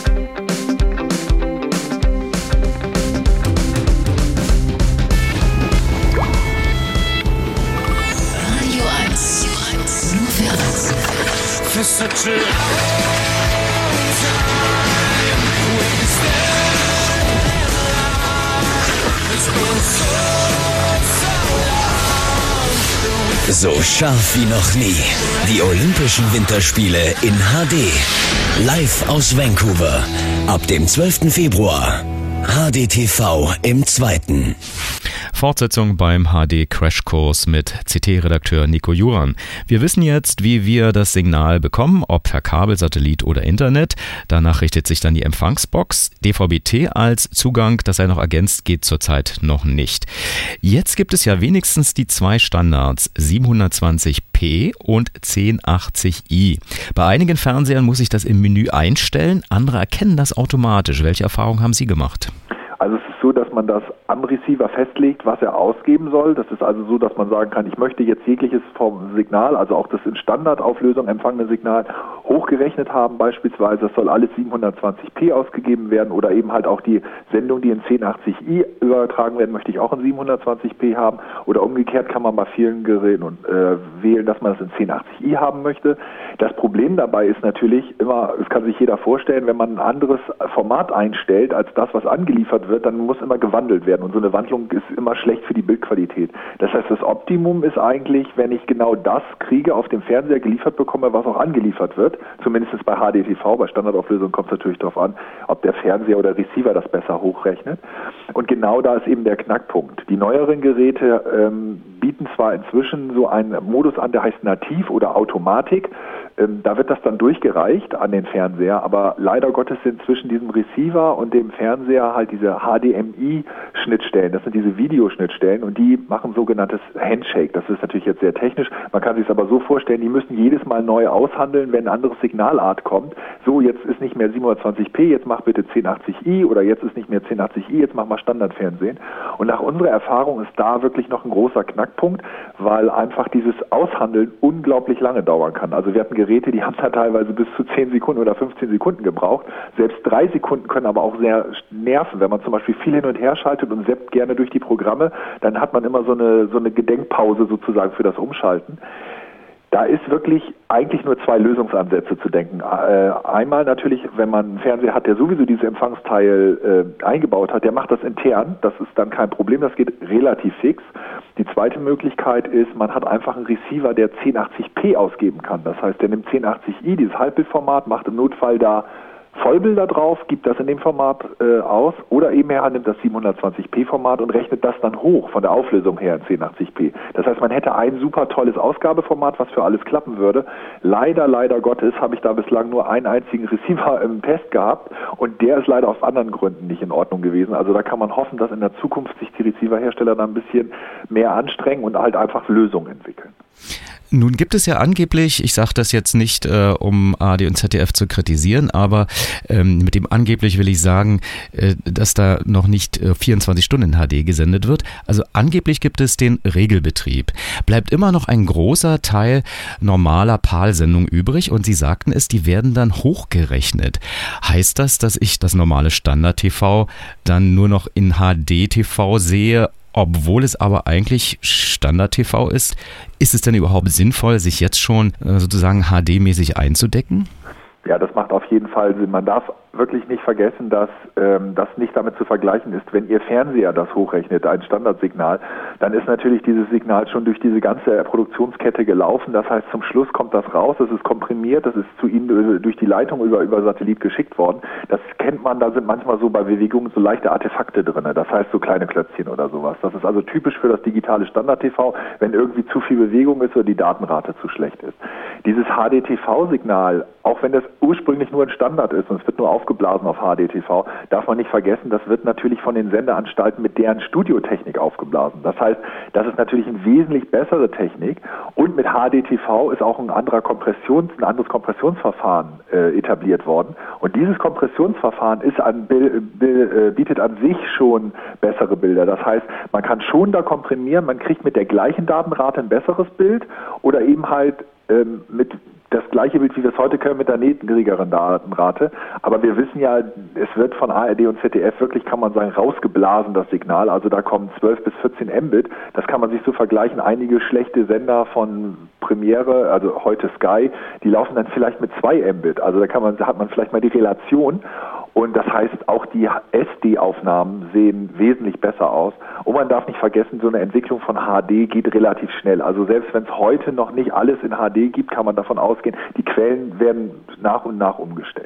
Radio 1, nur für Erwachsene. For such a long time, we can stand alive. It's been so scharf wie noch nie. Die Olympischen Winterspiele in HD. Live aus Vancouver. Ab dem 12. Februar. HDTV im 2. Fortsetzung beim HD-Crashkurs mit CT-Redakteur Nico Juran. Wir wissen jetzt, wie wir das Signal bekommen, ob per Kabel, Satellit oder Internet. Danach richtet sich dann die Empfangsbox. DVB-T als Zugang, das sei noch ergänzt, geht zurzeit noch nicht. Jetzt gibt es ja wenigstens die zwei Standards, 720p und 1080i. Bei einigen Fernsehern muss ich das im Menü einstellen, andere erkennen das automatisch. Welche Erfahrungen haben Sie gemacht? Also es ist so, dass man das am Receiver festlegt, was er ausgeben soll. Das ist also so, dass man sagen kann, ich möchte jetzt jegliches vom Signal, also auch das in Standardauflösung empfangene Signal, hochgerechnet haben beispielsweise. Das soll alles 720p ausgegeben werden oder eben halt auch die Sendung, die in 1080i übertragen werden, möchte ich auch in 720p haben. Oder umgekehrt kann man bei vielen Geräten wählen, dass man das in 1080i haben möchte. Das Problem dabei ist natürlich immer, es kann sich jeder vorstellen, wenn man ein anderes Format einstellt als das, was angeliefert wird, dann muss immer gewandelt werden und so eine Wandlung ist immer schlecht für die Bildqualität. Das heißt, das Optimum ist eigentlich, wenn ich genau das kriege, auf dem Fernseher geliefert bekomme, was auch angeliefert wird, zumindest bei HDTV, bei Standardauflösung kommt es natürlich darauf an, ob der Fernseher oder Receiver das besser hochrechnet. Und genau da ist eben der Knackpunkt. Die neueren Geräte bieten zwar inzwischen so einen Modus an, der heißt Nativ oder Automatik. Da wird das dann durchgereicht an den Fernseher, aber leider Gottes sind zwischen diesem Receiver und dem Fernseher halt diese HDMI-Schnittstellen, das sind diese Videoschnittstellen und die machen sogenanntes Handshake. Das ist natürlich jetzt sehr technisch, man kann sich es aber so vorstellen, die müssen jedes Mal neu aushandeln, wenn ein anderes Signalart kommt. So, jetzt ist nicht mehr 720p, jetzt mach bitte 1080i oder jetzt ist nicht mehr 1080i, jetzt mach mal Standardfernsehen. Und nach unserer Erfahrung ist da wirklich noch ein großer Knackpunkt, weil einfach dieses Aushandeln unglaublich lange dauern kann. Also wir hatten Geräte, die haben da teilweise bis zu 10 Sekunden oder 15 Sekunden gebraucht. Selbst 3 Sekunden können aber auch sehr nerven. Wenn man zum Beispiel viel hin und her schaltet und zappt gerne durch die Programme, dann hat man immer so eine Gedenkpause sozusagen für das Umschalten. Da ist wirklich eigentlich nur 2 Lösungsansätze zu denken. Einmal natürlich, wenn man einen Fernseher hat, der sowieso dieses Empfangsteil eingebaut hat, der macht das intern. Das ist dann kein Problem, das geht relativ fix. Die zweite Möglichkeit ist, man hat einfach einen Receiver, der 1080p ausgeben kann. Das heißt, der nimmt 1080i, dieses Halbbildformat, macht im Notfall da Vollbilder drauf, gibt das in dem Format aus, oder eben er nimmt das 720p-Format und rechnet das dann hoch von der Auflösung her in 1080p. Das heißt, man hätte ein super tolles Ausgabeformat, was für alles klappen würde. Leider Gottes habe ich da bislang nur einen einzigen Receiver im Test gehabt und der ist leider aus anderen Gründen nicht in Ordnung gewesen. Also da kann man hoffen, dass in der Zukunft sich die Receiverhersteller da ein bisschen mehr anstrengen und halt einfach Lösungen entwickeln. Nun gibt es ja angeblich, ich sage das jetzt nicht, um ARD und ZDF zu kritisieren, aber mit dem angeblich will ich sagen, dass da noch nicht 24 Stunden in HD gesendet wird. Also angeblich gibt es den Regelbetrieb. Bleibt immer noch ein großer Teil normaler PAL-Sendungen übrig und Sie sagten es, die werden dann hochgerechnet. Heißt das, dass ich das normale Standard-TV dann nur noch in HD-TV sehe, obwohl es aber eigentlich Standard-TV ist? Ist es denn überhaupt sinnvoll, sich jetzt schon sozusagen HD-mäßig einzudecken? Ja, das macht auf jeden Fall Sinn. Man darf wirklich nicht vergessen, dass das nicht damit zu vergleichen ist, wenn Ihr Fernseher das hochrechnet, ein Standardsignal, dann ist natürlich dieses Signal schon durch diese ganze Produktionskette gelaufen. Das heißt, zum Schluss kommt das raus, es ist komprimiert, das ist zu Ihnen durch die Leitung über Satellit geschickt worden. Das kennt man, da sind manchmal so bei Bewegungen so leichte Artefakte drin, das heißt so kleine Klötzchen oder sowas. Das ist also typisch für das digitale Standard-TV, wenn irgendwie zu viel Bewegung ist oder die Datenrate zu schlecht ist. Dieses HD-TV-Signal, auch wenn das ursprünglich nur ein Standard ist und es wird nur aufgeblasen auf HD-TV, darf man nicht vergessen, das wird natürlich von den Senderanstalten mit deren Studiotechnik aufgeblasen. Das heißt, das ist natürlich eine wesentlich bessere Technik und mit HD-TV ist auch ein anderes Kompressionsverfahren etabliert worden und dieses Kompressionsverfahren bietet an sich schon bessere Bilder. Das heißt, man kann schon da komprimieren, man kriegt mit der gleichen Datenrate ein besseres Bild oder eben halt mit das gleiche Bild, wie wir es heute können, mit der niedrigeren Datenrate. Aber wir wissen ja, es wird von ARD und ZDF wirklich, kann man sagen, rausgeblasen, das Signal. Also da kommen 12 bis 14 Mbit. Das kann man sich so vergleichen. Einige schlechte Sender von Premiere, also heute Sky, die laufen dann vielleicht mit 2 Mbit. Also da hat man vielleicht mal die Relation. Und das heißt, auch die SD-Aufnahmen sehen wesentlich besser aus. Und man darf nicht vergessen, so eine Entwicklung von HD geht relativ schnell. Also selbst wenn es heute noch nicht alles in HD gibt, kann man davon ausgehen, die Quellen werden nach und nach umgestellt.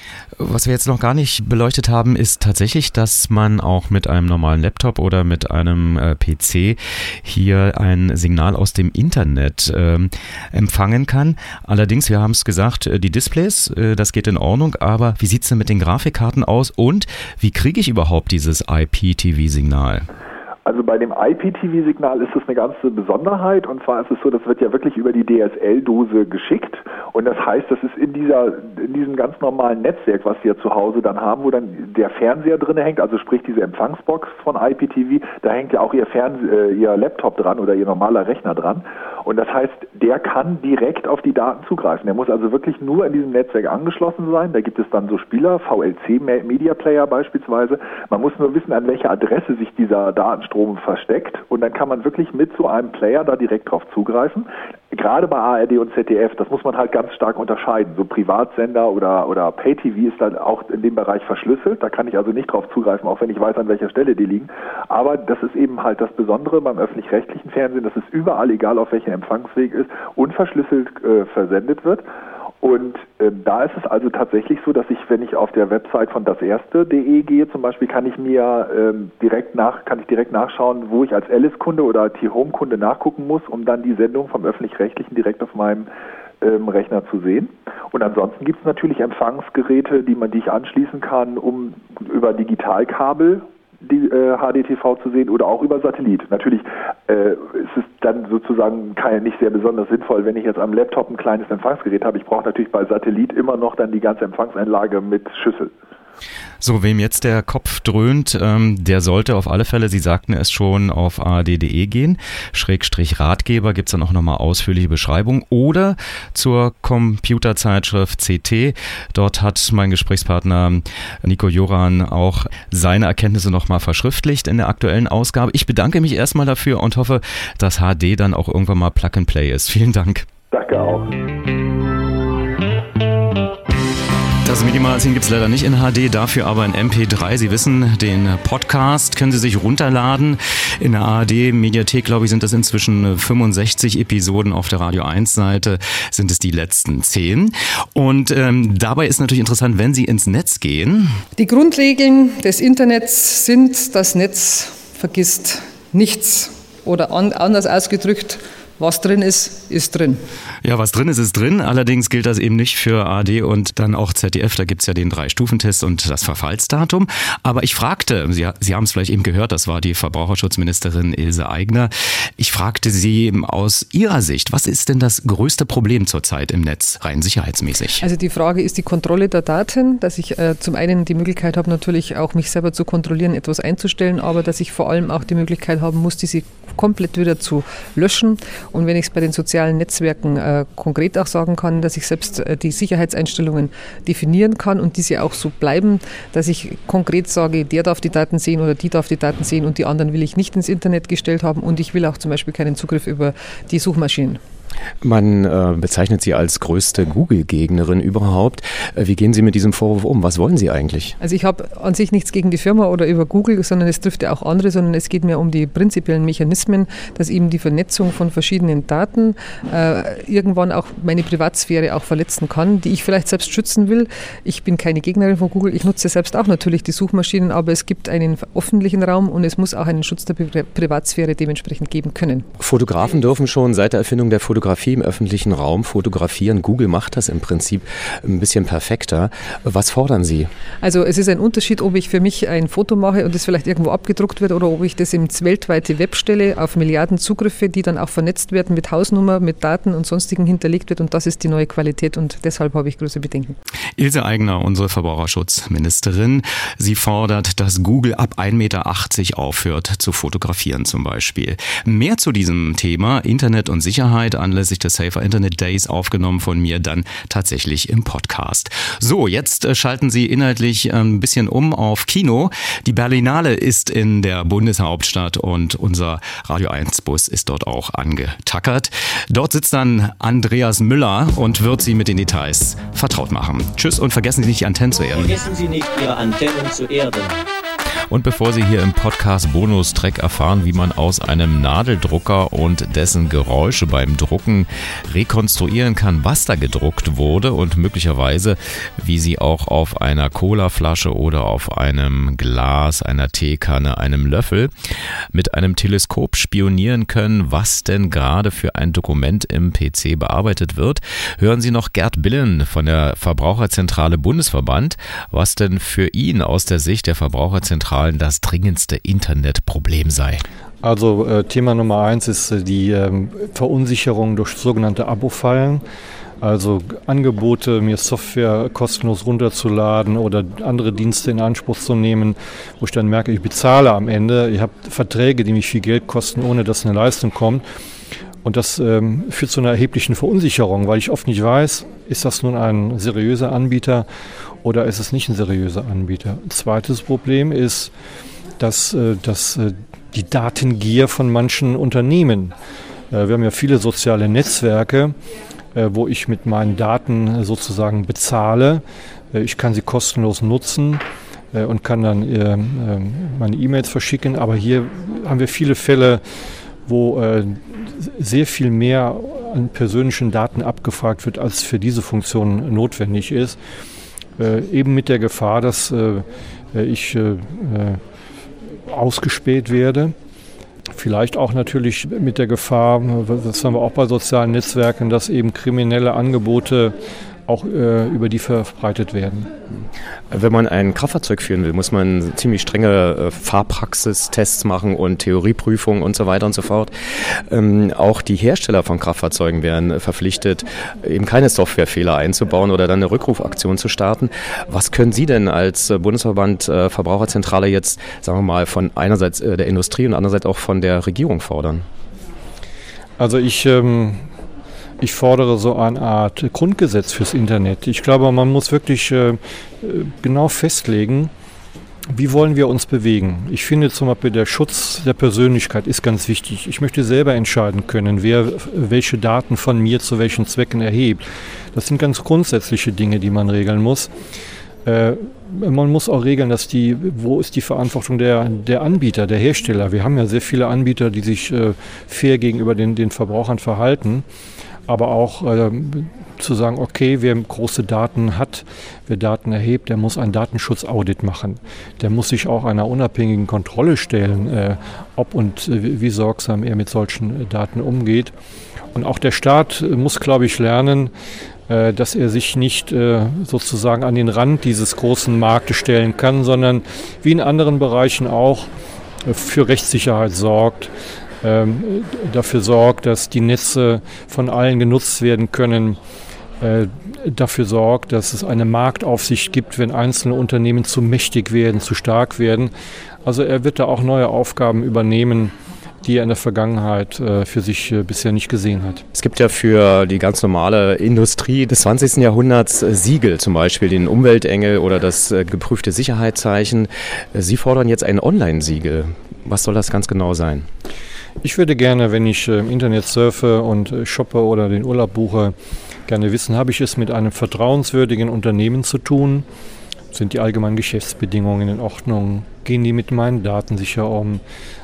Was wir jetzt noch gar nicht beleuchtet haben, ist tatsächlich, dass man auch mit einem normalen Laptop oder mit einem PC hier ein Signal aus dem Internet empfangen kann. Allerdings, wir haben es gesagt, die Displays, das geht in Ordnung, aber wie sieht es denn mit den Grafikkarten aus und wie kriege ich überhaupt dieses IPTV-Signal? Also bei dem IPTV-Signal ist es eine ganze Besonderheit und zwar ist es so, das wird ja wirklich über die DSL-Dose geschickt und das heißt, das ist in diesem ganz normalen Netzwerk, was Sie ja zu Hause dann haben, wo dann der Fernseher drin hängt, also sprich diese Empfangsbox von IPTV, da hängt ja auch Ihr Laptop dran oder Ihr normaler Rechner dran und das heißt, der kann direkt auf die Daten zugreifen. Der muss also wirklich nur in diesem Netzwerk angeschlossen sein, da gibt es dann so Spieler, VLC Media Player beispielsweise, man muss nur wissen, an welcher Adresse sich dieser Datenstrom versteckt und dann kann man wirklich mit so einem Player da direkt drauf zugreifen. Gerade bei ARD und ZDF, das muss man halt ganz stark unterscheiden. So Privatsender oder Pay-TV ist dann auch in dem Bereich verschlüsselt. Da kann ich also nicht drauf zugreifen, auch wenn ich weiß, an welcher Stelle die liegen. Aber das ist eben halt das Besondere beim öffentlich-rechtlichen Fernsehen, dass es überall, egal auf welchem Empfangsweg ist, unverschlüsselt versendet wird. Und da ist es also tatsächlich so, dass wenn ich auf der Website von daserste.de gehe zum Beispiel, kann ich direkt nachschauen, wo ich als Alice-Kunde oder T-Home-Kunde nachgucken muss, um dann die Sendung vom Öffentlich-Rechtlichen direkt auf meinem Rechner zu sehen. Und ansonsten gibt es natürlich Empfangsgeräte, die ich anschließen kann, um über Digitalkabel die HDTV zu sehen oder auch über Satellit. Natürlich ist es dann sozusagen nicht sehr besonders sinnvoll, wenn ich jetzt am Laptop ein kleines Empfangsgerät habe. Ich brauche natürlich bei Satellit immer noch dann die ganze Empfangseinlage mit Schüssel. So, wem jetzt der Kopf dröhnt, der sollte auf alle Fälle, Sie sagten es schon, auf ard.de gehen. /Ratgeber gibt es dann auch nochmal ausführliche Beschreibung. Oder zur Computerzeitschrift CT. Dort hat mein Gesprächspartner Nico Joran auch seine Erkenntnisse nochmal verschriftlicht in der aktuellen Ausgabe. Ich bedanke mich erstmal dafür und hoffe, dass HD dann auch irgendwann mal Plug and Play ist. Vielen Dank. Danke auch. Das Medienmagazin gibt es leider nicht in HD, dafür aber in MP3. Sie wissen, den Podcast können Sie sich runterladen. In der ARD-Mediathek, glaube ich, sind das inzwischen 65 Episoden. Auf der Radio 1-Seite sind es die letzten 10. Und dabei ist natürlich interessant, wenn Sie ins Netz gehen. Die Grundregeln des Internets sind, das Netz vergisst nichts. Oder anders ausgedrückt, was drin ist, ist drin. Ja, was drin ist, ist drin. Allerdings gilt das eben nicht für ARD und dann auch ZDF. Da gibt es ja den 3-Stufen-Test und das Verfallsdatum. Aber ich fragte, Sie haben es vielleicht eben gehört, das war die Verbraucherschutzministerin Ilse Aigner. Ich fragte sie aus Ihrer Sicht, was ist denn das größte Problem zurzeit im Netz, rein sicherheitsmäßig? Also die Frage ist die Kontrolle der Daten, dass ich zum einen die Möglichkeit habe, natürlich auch mich selber zu kontrollieren, etwas einzustellen, aber dass ich vor allem auch die Möglichkeit haben muss, diese komplett wieder zu löschen. Und wenn ich es bei den sozialen Netzwerken konkret auch sagen kann, dass ich selbst die Sicherheitseinstellungen definieren kann und diese auch so bleiben, dass ich konkret sage, der darf die Daten sehen oder die darf die Daten sehen und die anderen will ich nicht ins Internet gestellt haben und ich will auch zum Beispiel keinen Zugriff über die Suchmaschinen. Man bezeichnet Sie als größte Google-Gegnerin überhaupt. Wie gehen Sie mit diesem Vorwurf um? Was wollen Sie eigentlich? Also ich habe an sich nichts gegen die Firma oder über Google, sondern es trifft ja auch andere, sondern es geht mir um die prinzipiellen Mechanismen, dass eben die Vernetzung von verschiedenen Daten irgendwann auch meine Privatsphäre auch verletzen kann, die ich vielleicht selbst schützen will. Ich bin keine Gegnerin von Google, ich nutze selbst auch natürlich die Suchmaschinen, aber es gibt einen öffentlichen Raum und es muss auch einen Schutz der Privatsphäre dementsprechend geben können. Fotografen dürfen schon seit der Erfindung der Fotografie im öffentlichen Raum fotografieren. Google macht das im Prinzip ein bisschen perfekter. Was fordern Sie? Also es ist ein Unterschied, ob ich für mich ein Foto mache und es vielleicht irgendwo abgedruckt wird oder ob ich das ins weltweite Web stelle, auf Milliarden Zugriffe, die dann auch vernetzt werden mit Hausnummer, mit Daten und sonstigen hinterlegt wird und das ist die neue Qualität und deshalb habe ich große Bedenken. Ilse Aigner, unsere Verbraucherschutzministerin, sie fordert, dass Google ab 1,80 Meter aufhört zu fotografieren zum Beispiel. Mehr zu diesem Thema Internet und Sicherheit anlässlich des Safer Internet Days aufgenommen von mir, dann tatsächlich im Podcast. So, jetzt schalten Sie inhaltlich ein bisschen um auf Kino. Die Berlinale ist in der Bundeshauptstadt und unser Radio 1 Bus ist dort auch angetackert. Dort sitzt dann Andreas Müller und wird Sie mit den Details vertraut machen. Tschüss und vergessen Sie nicht, die Antennen zu erden. Vergessen Sie nicht, Ihre Antennen zu erden. Und bevor Sie hier im Podcast Bonus-Track erfahren, wie man aus einem Nadeldrucker und dessen Geräusche beim Drucken rekonstruieren kann, was da gedruckt wurde und möglicherweise, wie Sie auch auf einer Colaflasche oder auf einem Glas, einer Teekanne, einem Löffel mit einem Teleskop spionieren können, was denn gerade für ein Dokument im PC bearbeitet wird, hören Sie noch Gerd Billen von der Verbraucherzentrale Bundesverband, was denn für ihn aus der Sicht der Verbraucherzentrale das dringendste Internetproblem sei. Also Thema Nummer 1 ist die Verunsicherung durch sogenannte Abo-Fallen. Also Angebote, mir Software kostenlos runterzuladen oder andere Dienste in Anspruch zu nehmen, wo ich dann merke, ich bezahle am Ende. Ich habe Verträge, die mich viel Geld kosten, ohne dass eine Leistung kommt. Und das führt zu einer erheblichen Verunsicherung, weil ich oft nicht weiß, ist das nun ein seriöser Anbieter oder ist es nicht ein seriöser Anbieter. Ein zweites Problem ist, dass die Datengier von manchen Unternehmen. Wir haben ja viele soziale Netzwerke, wo ich mit meinen Daten sozusagen bezahle. Ich kann sie kostenlos nutzen und kann dann meine E-Mails verschicken. Aber hier haben wir viele Fälle, wo sehr viel mehr an persönlichen Daten abgefragt wird, als für diese Funktion notwendig ist. Eben mit der Gefahr, dass ich ausgespäht werde. Vielleicht auch natürlich mit der Gefahr, das haben wir auch bei sozialen Netzwerken, dass eben kriminelle Angebote auch über die verbreitet werden. Wenn man ein Kraftfahrzeug führen will, muss man ziemlich strenge Fahrpraxistests machen und Theorieprüfungen und so weiter und so fort. Auch die Hersteller von Kraftfahrzeugen werden verpflichtet, eben keine Softwarefehler einzubauen oder dann eine Rückrufaktion zu starten. Was können Sie denn als Bundesverband Verbraucherzentrale jetzt, sagen wir mal, von einerseits der Industrie und andererseits auch von der Regierung fordern? Also ich fordere so eine Art Grundgesetz fürs Internet. Ich glaube, man muss wirklich genau festlegen, wie wollen wir uns bewegen? Ich finde zum Beispiel, der Schutz der Persönlichkeit ist ganz wichtig. Ich möchte selber entscheiden können, wer welche Daten von mir zu welchen Zwecken erhebt. Das sind ganz grundsätzliche Dinge, die man regeln muss. Man muss auch regeln, wo ist die Verantwortung der Anbieter, der Hersteller. Wir haben ja sehr viele Anbieter, die sich fair gegenüber den Verbrauchern verhalten. Aber auch zu sagen, okay, wer große Daten hat, wer Daten erhebt, der muss ein Datenschutzaudit machen. Der muss sich auch einer unabhängigen Kontrolle stellen, ob und wie sorgsam er mit solchen Daten umgeht. Und auch der Staat muss, glaube ich, lernen, dass er sich nicht sozusagen an den Rand dieses großen Marktes stellen kann, sondern wie in anderen Bereichen auch für Rechtssicherheit sorgt, dafür sorgt, dass die Netze von allen genutzt werden können, dafür sorgt, dass es eine Marktaufsicht gibt, wenn einzelne Unternehmen zu mächtig werden, zu stark werden. Also er wird da auch neue Aufgaben übernehmen, die er in der Vergangenheit für sich bisher nicht gesehen hat. Es gibt ja für die ganz normale Industrie des 20. Jahrhunderts Siegel, zum Beispiel den Umweltengel oder das geprüfte Sicherheitszeichen. Sie fordern jetzt ein Online-Siegel. Was soll das ganz genau sein? Ich würde gerne, wenn ich im Internet surfe und shoppe oder den Urlaub buche, gerne wissen, habe ich es mit einem vertrauenswürdigen Unternehmen zu tun? Sind die allgemeinen Geschäftsbedingungen in Ordnung? Gehen die mit meinen Daten sicher um?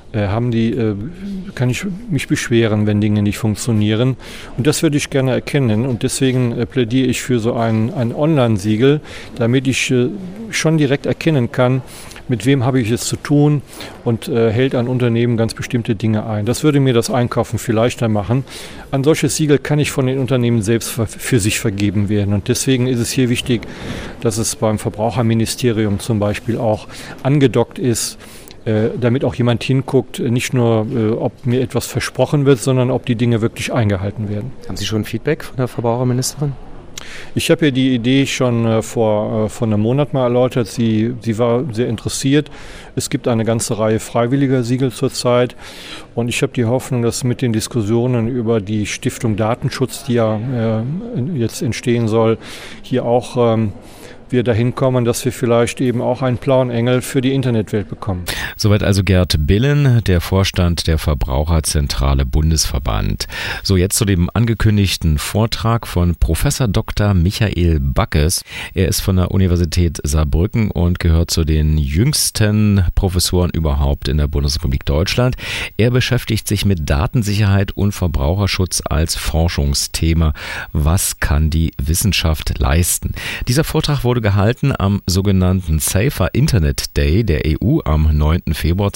Kann ich mich beschweren, wenn Dinge nicht funktionieren? Und das würde ich gerne erkennen. Und deswegen plädiere ich für so ein Online-Siegel, damit ich schon direkt erkennen kann, mit wem habe ich es zu tun und hält ein Unternehmen ganz bestimmte Dinge ein. Das würde mir das Einkaufen viel leichter machen. Ein solches Siegel kann nicht von den Unternehmen selbst für sich vergeben werden. Und deswegen ist es hier wichtig, dass es beim Verbraucherministerium zum Beispiel auch angedockt ist, damit auch jemand hinguckt, nicht nur, ob mir etwas versprochen wird, sondern ob die Dinge wirklich eingehalten werden. Haben Sie schon Feedback von der Verbraucherministerin? Ich habe ihr die Idee schon vor einem Monat mal erläutert. Sie war sehr interessiert. Es gibt eine ganze Reihe freiwilliger Siegel zurzeit. Und ich habe die Hoffnung, dass mit den Diskussionen über die Stiftung Datenschutz, die ja jetzt entstehen soll, hier auch wir dahin kommen, dass wir vielleicht eben auch einen blauen Engel für die Internetwelt bekommen. Soweit also Gerd Billen, der Vorstand der Verbraucherzentrale Bundesverband. So, jetzt zu dem angekündigten Vortrag von Professor Dr. Michael Backes. Er ist von der Universität Saarbrücken und gehört zu den jüngsten Professoren überhaupt in der Bundesrepublik Deutschland. Er beschäftigt sich mit Datensicherheit und Verbraucherschutz als Forschungsthema. Was kann die Wissenschaft leisten? Dieser Vortrag wurde gehalten am sogenannten Safer Internet Day der EU am 9. Februar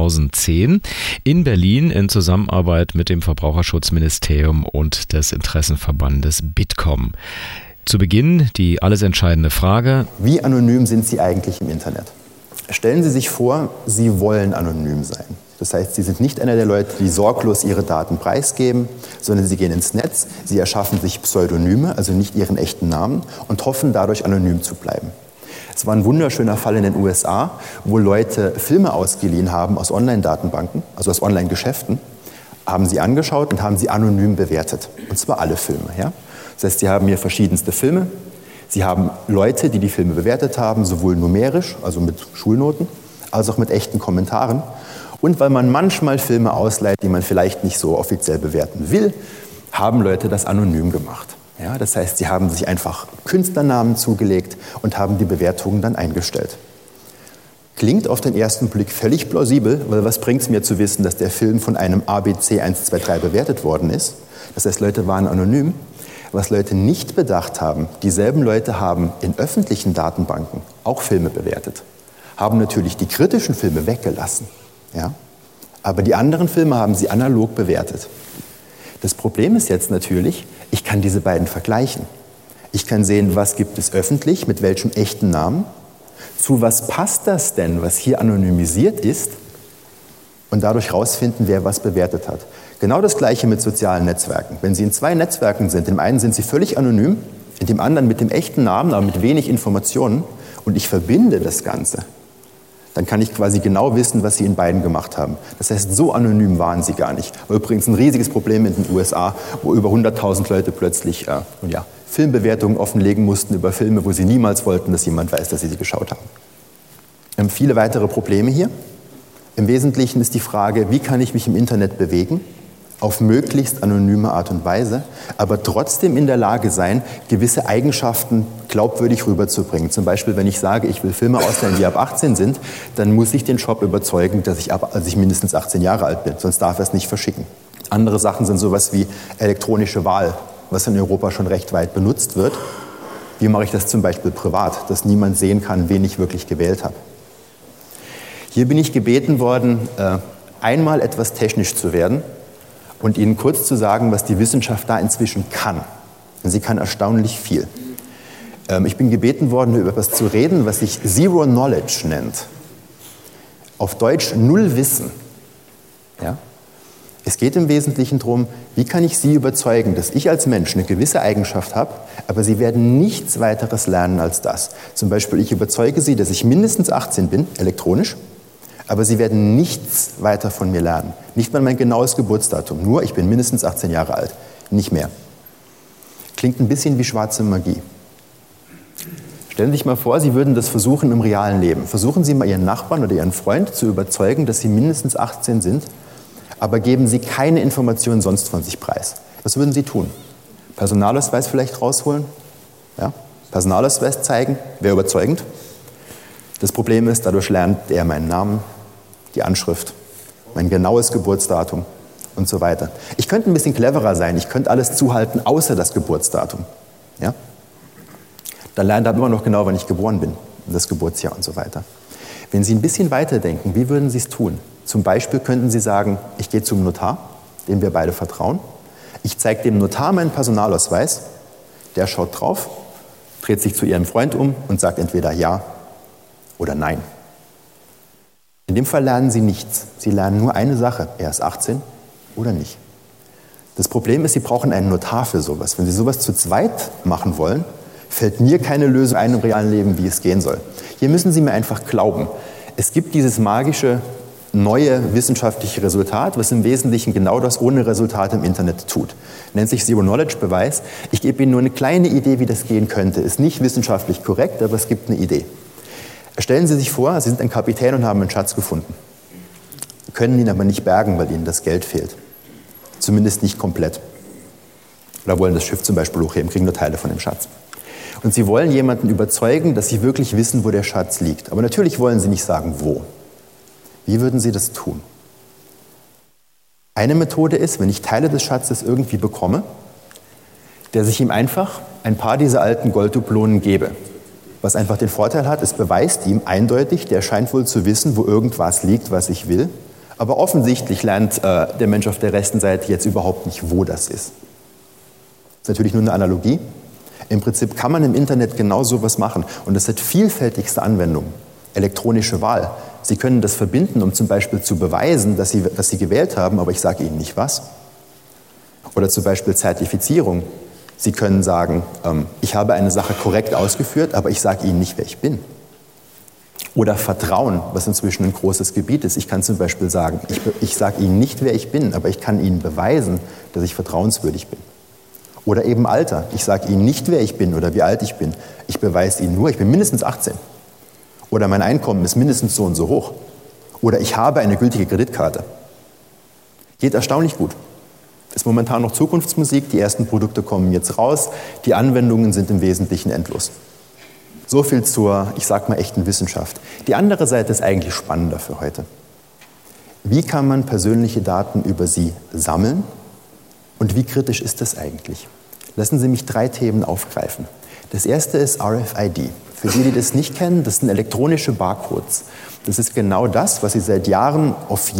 2010 in Berlin in Zusammenarbeit mit dem Verbraucherschutzministerium und des Interessenverbandes Bitkom. Zu Beginn die alles entscheidende Frage: Wie anonym sind Sie eigentlich im Internet? Stellen Sie sich vor, Sie wollen anonym sein. Das heißt, Sie sind nicht einer der Leute, die sorglos ihre Daten preisgeben, sondern Sie gehen ins Netz, Sie erschaffen sich Pseudonyme, also nicht Ihren echten Namen, und hoffen dadurch anonym zu bleiben. Es war ein wunderschöner Fall in den USA, wo Leute Filme ausgeliehen haben aus Online-Datenbanken, also aus Online-Geschäften, haben sie angeschaut und haben sie anonym bewertet. Und zwar alle Filme. Ja? Das heißt, sie haben hier verschiedenste Filme. Sie haben Leute, die die Filme bewertet haben, sowohl numerisch, also mit Schulnoten, als auch mit echten Kommentaren. Und weil man manchmal Filme ausleiht, die man vielleicht nicht so offiziell bewerten will, haben Leute das anonym gemacht. Ja, das heißt, sie haben sich einfach Künstlernamen zugelegt und haben die Bewertungen dann eingestellt. Klingt auf den ersten Blick völlig plausibel, weil was bringt es mir zu wissen, dass der Film von einem ABC 123 bewertet worden ist? Das heißt, Leute waren anonym. Was Leute nicht bedacht haben, dieselben Leute haben in öffentlichen Datenbanken auch Filme bewertet, haben natürlich die kritischen Filme weggelassen. Ja? Aber die anderen Filme haben sie analog bewertet. Das Problem ist jetzt natürlich, ich kann diese beiden vergleichen. Ich kann sehen, was gibt es öffentlich, mit welchem echten Namen, zu was passt das denn, was hier anonymisiert ist, und dadurch herausfinden, wer was bewertet hat. Genau das Gleiche mit sozialen Netzwerken. Wenn Sie in zwei Netzwerken sind, in dem einen sind Sie völlig anonym, in dem anderen mit dem echten Namen, aber mit wenig Informationen, und ich verbinde das Ganze, dann kann ich quasi genau wissen, was Sie in beiden gemacht haben. Das heißt, so anonym waren Sie gar nicht. War übrigens ein riesiges Problem in den USA, wo über 100.000 Leute plötzlich Filmbewertungen offenlegen mussten über Filme, wo sie niemals wollten, dass jemand weiß, dass sie geschaut haben. viele weitere Probleme hier. Im Wesentlichen ist die Frage, wie kann ich mich im Internet bewegen, auf möglichst anonyme Art und Weise, aber trotzdem in der Lage sein, gewisse Eigenschaften glaubwürdig rüberzubringen. Zum Beispiel, wenn ich sage, ich will Filme ausleihen, die ab 18 sind, dann muss ich den Shop überzeugen, dass ich mindestens 18 Jahre alt bin, sonst darf er es nicht verschicken. Andere Sachen sind sowas wie elektronische Wahl, was in Europa schon recht weit benutzt wird. Wie mache ich das zum Beispiel privat, dass niemand sehen kann, wen ich wirklich gewählt habe? Hier bin ich gebeten worden, einmal etwas technisch zu werden und Ihnen kurz zu sagen, was die Wissenschaft da inzwischen kann. Und sie kann erstaunlich viel. Ich bin gebeten worden, über etwas zu reden, was sich Zero Knowledge nennt. Auf Deutsch Null Wissen. Ja? Es geht im Wesentlichen darum, wie kann ich Sie überzeugen, dass ich als Mensch eine gewisse Eigenschaft habe, aber Sie werden nichts weiteres lernen als das. Zum Beispiel, ich überzeuge Sie, dass ich mindestens 18 bin, elektronisch, aber Sie werden nichts weiter von mir lernen. Nicht mal mein genaues Geburtsdatum, nur ich bin mindestens 18 Jahre alt, nicht mehr. Klingt ein bisschen wie schwarze Magie. Stellen Sie sich mal vor, Sie würden das versuchen im realen Leben. Versuchen Sie mal Ihren Nachbarn oder Ihren Freund zu überzeugen, dass Sie mindestens 18 sind, aber geben Sie keine Informationen sonst von sich preis. Was würden Sie tun? Personalausweis vielleicht rausholen? Ja? Personalausweis zeigen? Wäre überzeugend. Das Problem ist, dadurch lernt er meinen Namen, die Anschrift, mein genaues Geburtsdatum und so weiter. Ich könnte ein bisschen cleverer sein, ich könnte alles zuhalten, außer das Geburtsdatum. Ja? Dann lernt er immer noch genau, wann ich geboren bin, das Geburtsjahr und so weiter. Wenn Sie ein bisschen weiterdenken, wie würden Sie es tun? Zum Beispiel könnten Sie sagen, ich gehe zum Notar, dem wir beide vertrauen. Ich zeige dem Notar meinen Personalausweis, der schaut drauf, dreht sich zu Ihrem Freund um und sagt entweder ja oder nein. In dem Fall lernen Sie nichts. Sie lernen nur eine Sache, er ist 18 oder nicht. Das Problem ist, Sie brauchen einen Notar für sowas. Wenn Sie sowas zu zweit machen wollen, fällt mir keine Lösung ein im realen Leben, wie es gehen soll. Hier müssen Sie mir einfach glauben. Es gibt dieses magische, neue wissenschaftliche Resultat, was im Wesentlichen genau das ohne Resultate im Internet tut. Nennt sich Zero-Knowledge-Beweis. Ich gebe Ihnen nur eine kleine Idee, wie das gehen könnte. Ist nicht wissenschaftlich korrekt, aber es gibt eine Idee. Stellen Sie sich vor, Sie sind ein Kapitän und haben einen Schatz gefunden. Können ihn aber nicht bergen, weil Ihnen das Geld fehlt. Zumindest nicht komplett. Oder wollen das Schiff zum Beispiel hochheben, kriegen nur Teile von dem Schatz. Und Sie wollen jemanden überzeugen, dass Sie wirklich wissen, wo der Schatz liegt. Aber natürlich wollen Sie nicht sagen, wo. Wie würden Sie das tun? Eine Methode ist, wenn ich Teile des Schatzes irgendwie bekomme, dass ich ihm einfach ein paar dieser alten Golddublonen gebe. Was einfach den Vorteil hat, es beweist ihm eindeutig, der scheint wohl zu wissen, wo irgendwas liegt, was ich will. Aber offensichtlich lernt der Mensch auf der rechten Seite jetzt überhaupt nicht, wo das ist. Das ist natürlich nur eine Analogie. Im Prinzip kann man im Internet genau sowas machen. Und das hat vielfältigste Anwendungen. Elektronische Wahl. Sie können das verbinden, um zum Beispiel zu beweisen, dass Sie gewählt haben, aber ich sage Ihnen nicht was. Oder zum Beispiel Zertifizierung. Sie können sagen, ich habe eine Sache korrekt ausgeführt, aber ich sage Ihnen nicht, wer ich bin. Oder Vertrauen, was inzwischen ein großes Gebiet ist. Ich kann zum Beispiel sagen, ich sage Ihnen nicht, wer ich bin, aber ich kann Ihnen beweisen, dass ich vertrauenswürdig bin. Oder eben Alter. Ich sage Ihnen nicht, wer ich bin oder wie alt ich bin. Ich beweise Ihnen nur, ich bin mindestens 18. Oder mein Einkommen ist mindestens so und so hoch. Oder ich habe eine gültige Kreditkarte. Geht erstaunlich gut. Ist momentan noch Zukunftsmusik, die ersten Produkte kommen jetzt raus, die Anwendungen sind im Wesentlichen endlos. So viel zur, ich sag mal, echten Wissenschaft. Die andere Seite ist eigentlich spannender für heute. Wie kann man persönliche Daten über Sie sammeln und wie kritisch ist das eigentlich? Lassen Sie mich 3 Themen aufgreifen. Das erste ist RFID. Für die das nicht kennen, das sind elektronische Barcodes. Das ist genau das, was Sie seit Jahren auf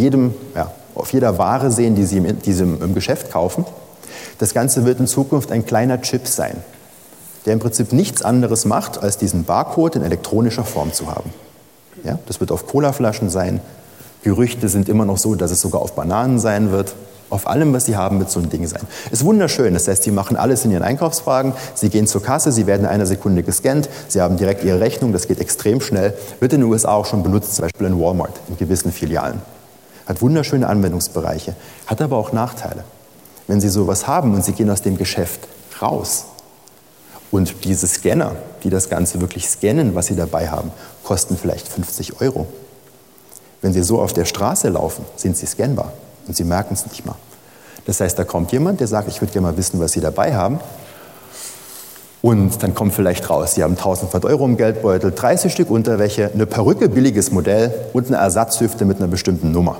jeder Ware sehen, die Sie im Geschäft kaufen. Das Ganze wird in Zukunft ein kleiner Chip sein, der im Prinzip nichts anderes macht, als diesen Barcode in elektronischer Form zu haben. Ja, das wird auf Colaflaschen sein. Gerüchte sind immer noch so, dass es sogar auf Bananen sein wird. Auf allem, was Sie haben, wird so ein Ding sein. Ist wunderschön. Das heißt, Sie machen alles in Ihren Einkaufswagen, Sie gehen zur Kasse, Sie werden in einer Sekunde gescannt, Sie haben direkt Ihre Rechnung, das geht extrem schnell. Wird in den USA auch schon benutzt, zum Beispiel in Walmart, in gewissen Filialen. Hat wunderschöne Anwendungsbereiche, hat aber auch Nachteile. Wenn Sie sowas haben und Sie gehen aus dem Geschäft raus Und diese Scanner, die das Ganze wirklich scannen, was Sie dabei haben, kosten vielleicht 50 €. Wenn Sie so auf der Straße laufen, sind Sie scannbar und Sie merken es nicht mal. Das heißt, da kommt jemand, der sagt, ich würde gerne mal wissen, was Sie dabei haben. Und dann kommt vielleicht raus, Sie haben 1.500 € im Geldbeutel, 30 Stück Unterwäsche, eine Perücke, billiges Modell und eine Ersatzhüfte mit einer bestimmten Nummer.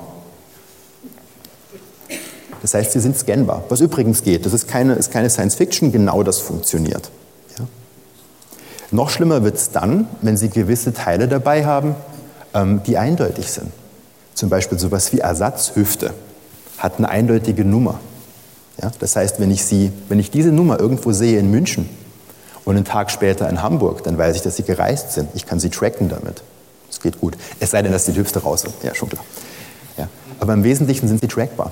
Das heißt, Sie sind scannbar. Was übrigens geht, das ist keine Science Fiction, genau das funktioniert. Ja? Noch schlimmer wird es dann, wenn Sie gewisse Teile dabei haben, die eindeutig sind. Zum Beispiel sowas wie Ersatzhüfte hat eine eindeutige Nummer. Ja? Das heißt, wenn ich diese Nummer irgendwo sehe in München und einen Tag später in Hamburg, dann weiß ich, dass Sie gereist sind. Ich kann Sie tracken damit. Das geht gut. Es sei denn, dass die Hüfte raus sind. Ja, schon klar. Ja. Aber im Wesentlichen sind sie trackbar.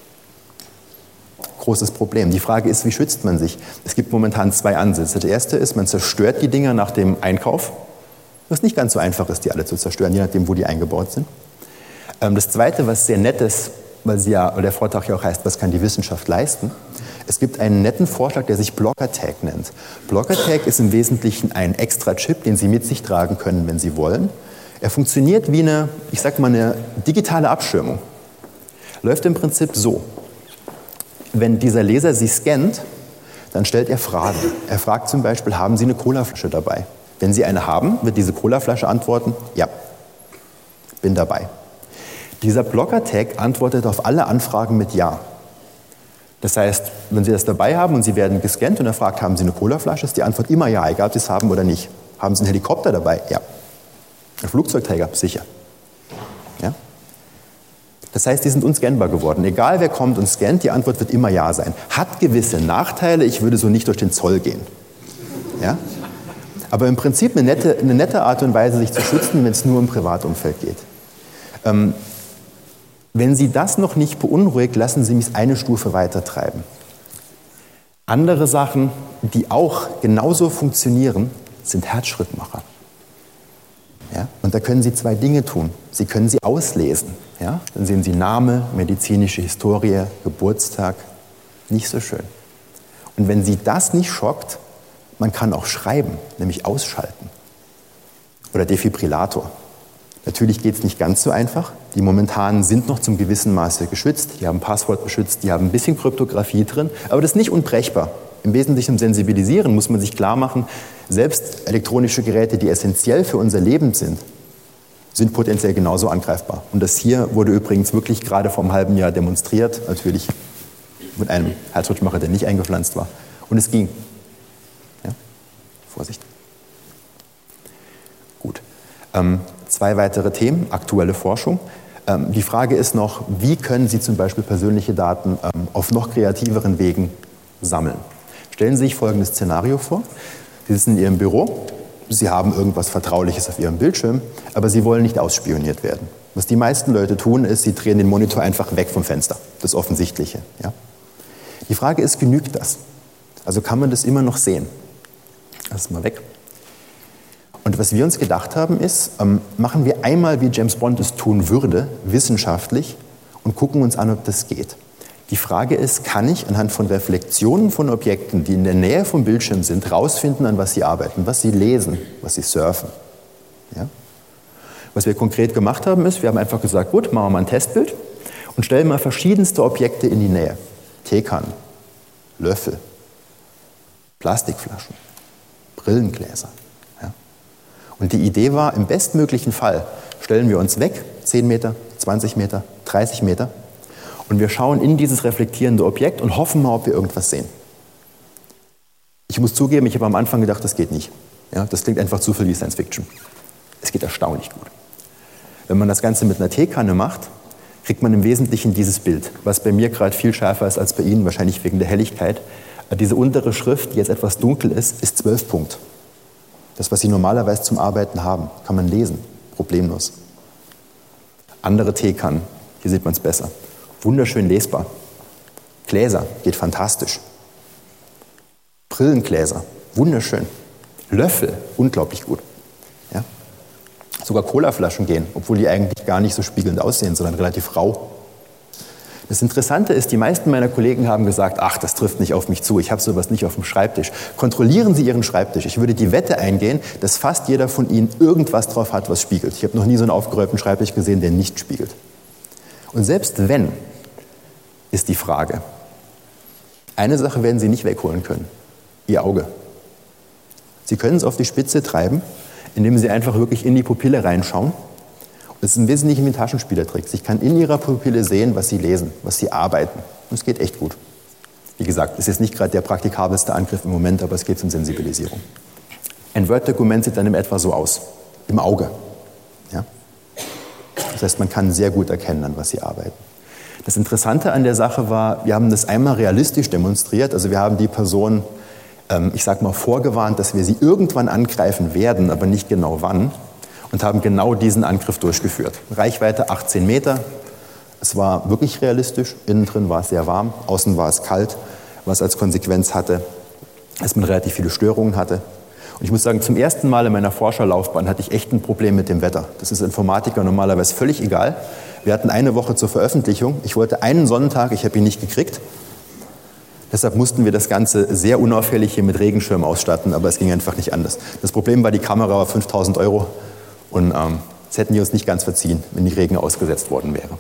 Großes Problem. Die Frage ist, wie schützt man sich? Es gibt momentan 2 Ansätze. Der erste ist, man zerstört die Dinger nach dem Einkauf. Was nicht ganz so einfach ist, die alle zu zerstören, je nachdem, wo die eingebaut sind. Das Zweite, was sehr nett ist, weil der Vortrag ja auch heißt, was kann die Wissenschaft leisten? Es gibt einen netten Vorschlag, der sich BlockerTag nennt. BlockerTag ist im Wesentlichen ein extra Chip, den Sie mit sich tragen können, wenn Sie wollen. Er funktioniert wie eine digitale Abschirmung. Läuft im Prinzip so. Wenn dieser Laser Sie scannt, dann stellt er Fragen. Er fragt zum Beispiel, haben Sie eine Colaflasche dabei? Wenn Sie eine haben, wird diese Colaflasche antworten, ja, bin dabei. Dieser BlockerTag antwortet auf alle Anfragen mit Ja. Das heißt, wenn Sie das dabei haben und Sie werden gescannt und er fragt, haben Sie eine Colaflasche, ist die Antwort immer ja, egal ob Sie es haben oder nicht. Haben Sie einen Helikopter dabei? Ja. Ein Flugzeugträger? Sicher. Ja? Das heißt, die sind unscannbar geworden. Egal wer kommt und scannt, die Antwort wird immer ja sein. Hat gewisse Nachteile, ich würde so nicht durch den Zoll gehen. Ja? Aber im Prinzip eine nette Art und Weise, sich zu schützen, wenn es nur im Privatumfeld geht. Wenn Sie das noch nicht beunruhigt, lassen Sie mich eine Stufe weiter treiben. Andere Sachen, die auch genauso funktionieren, sind Herzschrittmacher. Ja? Und da können Sie 2 Dinge tun. Sie können sie auslesen. Ja? Dann sehen Sie Name, medizinische Historie, Geburtstag. Nicht so schön. Und wenn Sie das nicht schockt, man kann auch schreiben, nämlich ausschalten. Oder Defibrillator. Natürlich geht es nicht ganz so einfach. Die momentanen sind noch zum gewissen Maße geschützt. Die haben Passwort beschützt, die haben ein bisschen Kryptographie drin. Aber das ist nicht unbrechbar. Im Wesentlichen sensibilisieren muss man sich klar machen, selbst elektronische Geräte, die essentiell für unser Leben sind potenziell genauso angreifbar. Und das hier wurde übrigens wirklich gerade vor einem halben Jahr demonstriert. Natürlich mit einem Herzschrittmacher, der nicht eingepflanzt war. Und es ging. Ja? Vorsicht. Gut. 2 weitere Themen, aktuelle Forschung. Die Frage ist noch, wie können Sie zum Beispiel persönliche Daten auf noch kreativeren Wegen sammeln? Stellen Sie sich folgendes Szenario vor. Sie sitzen in Ihrem Büro, Sie haben irgendwas Vertrauliches auf Ihrem Bildschirm, aber Sie wollen nicht ausspioniert werden. Was die meisten Leute tun, ist, sie drehen den Monitor einfach weg vom Fenster. Das Offensichtliche. Ja? Die Frage ist, genügt das? Also kann man das immer noch sehen? Lass es mal weg. Und was wir uns gedacht haben ist, machen wir einmal, wie James Bond es tun würde, wissenschaftlich und gucken uns an, ob das geht. Die Frage ist, kann ich anhand von Reflexionen von Objekten, die in der Nähe vom Bildschirm sind, rausfinden, an was sie arbeiten, was sie lesen, was sie surfen. Ja? Was wir konkret gemacht haben, ist, wir haben einfach gesagt, gut, machen wir mal ein Testbild und stellen mal verschiedenste Objekte in die Nähe. Teekannen, Löffel, Plastikflaschen, Brillengläser. Und die Idee war, im bestmöglichen Fall stellen wir uns weg, 10 Meter, 20 Meter, 30 Meter, und wir schauen in dieses reflektierende Objekt und hoffen mal, ob wir irgendwas sehen. Ich muss zugeben, ich habe am Anfang gedacht, das geht nicht. Ja, das klingt einfach zu viel wie Science Fiction. Es geht erstaunlich gut. Wenn man das Ganze mit einer Teekanne macht, kriegt man im Wesentlichen dieses Bild, was bei mir gerade viel schärfer ist als bei Ihnen, wahrscheinlich wegen der Helligkeit. Diese untere Schrift, die jetzt etwas dunkel ist 12 Punkt. Das, was Sie normalerweise zum Arbeiten haben, kann man lesen, problemlos. Andere Teekannen, hier sieht man es besser. Wunderschön lesbar. Gläser, geht fantastisch. Brillengläser, wunderschön. Löffel, unglaublich gut. Ja? Sogar Colaflaschen gehen, obwohl die eigentlich gar nicht so spiegelnd aussehen, sondern relativ rau. Das Interessante ist, die meisten meiner Kollegen haben gesagt, ach, das trifft nicht auf mich zu, ich habe sowas nicht auf dem Schreibtisch. Kontrollieren Sie Ihren Schreibtisch. Ich würde die Wette eingehen, dass fast jeder von Ihnen irgendwas drauf hat, was spiegelt. Ich habe noch nie so einen aufgeräumten Schreibtisch gesehen, der nicht spiegelt. Und selbst wenn, ist die Frage, eine Sache werden Sie nicht wegholen können, Ihr Auge. Sie können es auf die Spitze treiben, indem Sie einfach wirklich in die Pupille reinschauen. Das ist im Wesentlichen wie ein Taschenspielertrick. Ich kann in Ihrer Pupille sehen, was Sie lesen, was Sie arbeiten. Und es geht echt gut. Wie gesagt, es ist nicht gerade der praktikabelste Angriff im Moment, aber es geht um Sensibilisierung. Ein Word-Dokument sieht dann in etwa so aus, im Auge. Ja? Das heißt, man kann sehr gut erkennen, an was Sie arbeiten. Das Interessante an der Sache war, wir haben das einmal realistisch demonstriert. Also wir haben die Person, ich sag mal, vorgewarnt, dass wir sie irgendwann angreifen werden, aber nicht genau wann. Und haben genau diesen Angriff durchgeführt. Reichweite 18 Meter. Es war wirklich realistisch. Innen drin war es sehr warm, außen war es kalt, was als Konsequenz hatte, dass man relativ viele Störungen hatte. Und ich muss sagen, zum ersten Mal in meiner Forscherlaufbahn hatte ich echt ein Problem mit dem Wetter. Das ist Informatiker normalerweise völlig egal. Wir hatten eine Woche zur Veröffentlichung. Ich wollte einen Sonnentag, ich habe ihn nicht gekriegt. Deshalb mussten wir das Ganze sehr unauffällig hier mit Regenschirm ausstatten, aber es ging einfach nicht anders. Das Problem war, die Kamera war 5.000 €. Und das hätten die uns nicht ganz verziehen, wenn die Regen ausgesetzt worden wäre.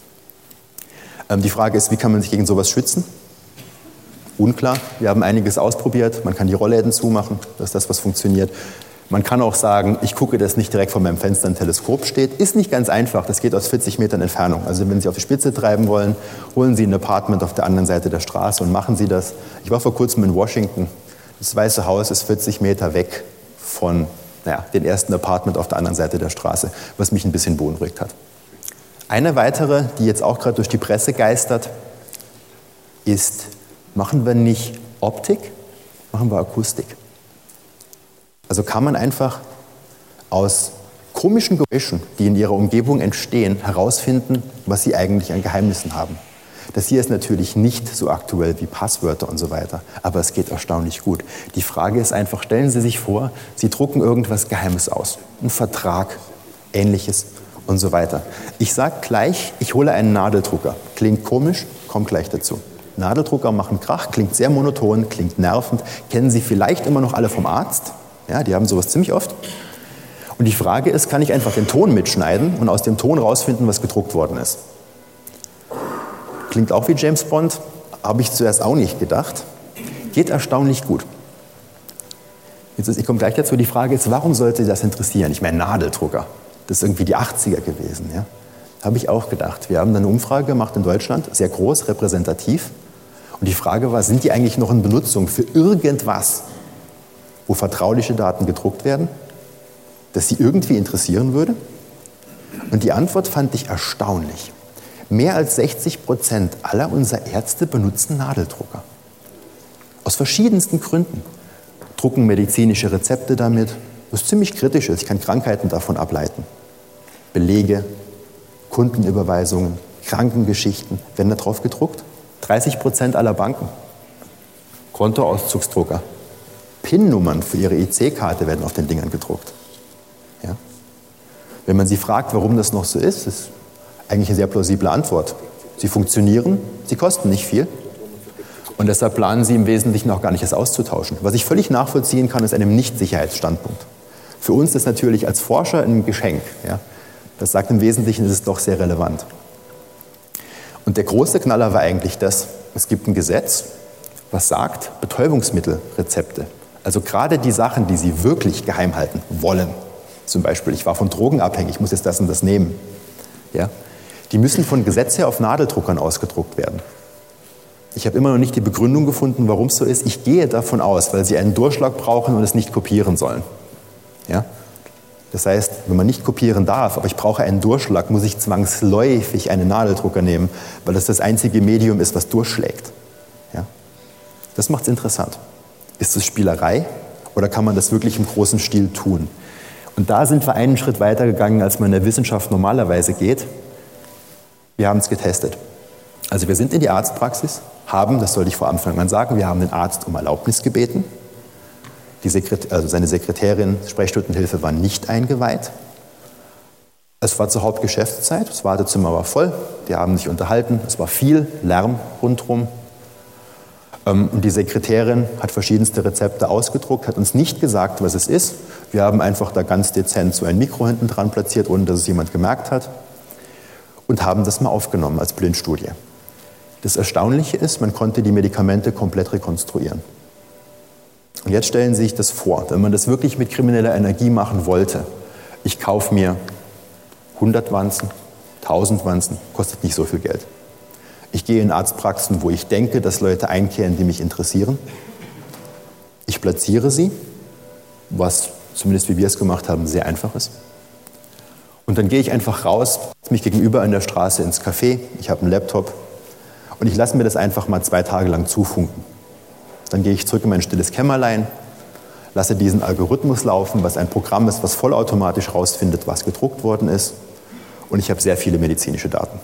Die Frage ist, wie kann man sich gegen sowas schützen? Unklar. Wir haben einiges ausprobiert. Man kann die Rollläden zumachen, das ist das, was funktioniert. Man kann auch sagen, ich gucke, dass nicht direkt vor meinem Fenster ein Teleskop steht. Ist nicht ganz einfach. Das geht aus 40 Metern Entfernung. Also wenn Sie auf die Spitze treiben wollen, holen Sie ein Apartment auf der anderen Seite der Straße und machen Sie das. Ich war vor kurzem in Washington. Das Weiße Haus ist 40 Meter weg von den ersten Apartment auf der anderen Seite der Straße, was mich ein bisschen beunruhigt hat. Eine weitere, die jetzt auch gerade durch die Presse geistert, ist, machen wir nicht Optik, machen wir Akustik. Also kann man einfach aus komischen Geräuschen, die in ihrer Umgebung entstehen, herausfinden, was sie eigentlich an Geheimnissen haben. Das hier ist natürlich nicht so aktuell wie Passwörter und so weiter, aber es geht erstaunlich gut. Die Frage ist einfach, stellen Sie sich vor, Sie drucken irgendwas Geheimes aus, einen Vertrag, Ähnliches und so weiter. Ich sage gleich, ich hole einen Nadeldrucker. Klingt komisch, kommt gleich dazu. Nadeldrucker machen Krach, klingt sehr monoton, klingt nervend. Kennen Sie vielleicht immer noch alle vom Arzt? Ja, die haben sowas ziemlich oft. Und die Frage ist, kann ich einfach den Ton mitschneiden und aus dem Ton rausfinden, was gedruckt worden ist? Klingt auch wie James Bond, habe ich zuerst auch nicht gedacht. Geht erstaunlich gut. Ich komme gleich dazu, die Frage ist, warum sollte das interessieren? Ich meine, Nadeldrucker, das ist irgendwie die 80er gewesen. Ja? Habe ich auch gedacht. Wir haben dann eine Umfrage gemacht in Deutschland, sehr groß, repräsentativ. Und die Frage war, sind die eigentlich noch in Benutzung für irgendwas, wo vertrauliche Daten gedruckt werden, das Sie irgendwie interessieren würde? Und die Antwort fand ich erstaunlich. Mehr als 60% aller unserer Ärzte benutzen Nadeldrucker. Aus verschiedensten Gründen. Drucken medizinische Rezepte damit, was ziemlich kritisch ist. Ich kann Krankheiten davon ableiten. Belege, Kundenüberweisungen, Krankengeschichten werden da drauf gedruckt. 30% aller Banken. Kontoauszugsdrucker. PIN-Nummern für ihre EC-Karte werden auf den Dingern gedruckt. Ja? Wenn man sie fragt, warum das noch so ist eigentlich eine sehr plausible Antwort. Sie funktionieren, sie kosten nicht viel und deshalb planen sie im Wesentlichen auch gar nicht, es auszutauschen. Was ich völlig nachvollziehen kann, ist einem Nicht-Sicherheitsstandpunkt. Für uns ist das natürlich als Forscher ein Geschenk. Ja? Das sagt im Wesentlichen, ist es doch sehr relevant. Und der große Knaller war eigentlich das, es gibt ein Gesetz, was sagt, Betäubungsmittelrezepte, also gerade die Sachen, die Sie wirklich geheim halten wollen, zum Beispiel, ich war von Drogen abhängig, ich muss jetzt das und das nehmen, ja? Die müssen von Gesetz her auf Nadeldruckern ausgedruckt werden. Ich habe immer noch nicht die Begründung gefunden, warum es so ist. Ich gehe davon aus, weil Sie einen Durchschlag brauchen und es nicht kopieren sollen. Ja? Das heißt, wenn man nicht kopieren darf, aber ich brauche einen Durchschlag, muss ich zwangsläufig einen Nadeldrucker nehmen, weil das das einzige Medium ist, was durchschlägt. Ja? Das macht es interessant. Ist es Spielerei oder kann man das wirklich im großen Stil tun? Und da sind wir einen Schritt weiter gegangen, als man in der Wissenschaft normalerweise geht. Wir haben es getestet. Also wir sind in die Arztpraxis, haben, das sollte ich vor Anfang an sagen, wir haben den Arzt um Erlaubnis gebeten. Seine Sekretärin, Sprechstundenhilfe war nicht eingeweiht. Es war zur Hauptgeschäftszeit, das Wartezimmer war voll, die haben sich unterhalten, es war viel Lärm rundherum. Und die Sekretärin hat verschiedenste Rezepte ausgedruckt, hat uns nicht gesagt, was es ist. Wir haben einfach da ganz dezent so ein Mikro hinten dran platziert, ohne dass es jemand gemerkt hat. Und haben das mal aufgenommen als Blindstudie. Das Erstaunliche ist, man konnte die Medikamente komplett rekonstruieren. Und jetzt stellen Sie sich das vor, wenn man das wirklich mit krimineller Energie machen wollte. Ich kaufe mir 100 Wanzen, 1000 Wanzen, kostet nicht so viel Geld. Ich gehe in Arztpraxen, wo ich denke, dass Leute einkehren, die mich interessieren. Ich platziere sie, was zumindest wie wir es gemacht haben, sehr einfach ist. Und dann gehe ich einfach raus, mich gegenüber an der Straße ins Café, ich habe einen Laptop und ich lasse mir das einfach mal 2 Tage lang zufunken. Dann gehe ich zurück in mein stilles Kämmerlein, lasse diesen Algorithmus laufen, was ein Programm ist, was vollautomatisch rausfindet, was gedruckt worden ist. Und ich habe sehr viele medizinische Daten.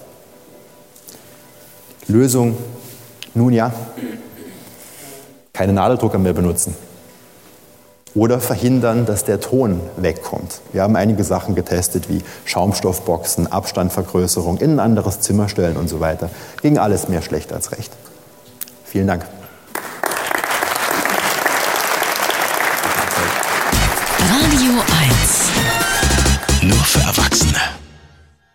Lösung, nun ja, keine Nadeldrucker mehr benutzen. Oder verhindern, dass der Ton wegkommt. Wir haben einige Sachen getestet, wie Schaumstoffboxen, Abstandvergrößerung, in ein anderes Zimmer stellen und so weiter. Ging alles mehr schlecht als recht. Vielen Dank. Radio 1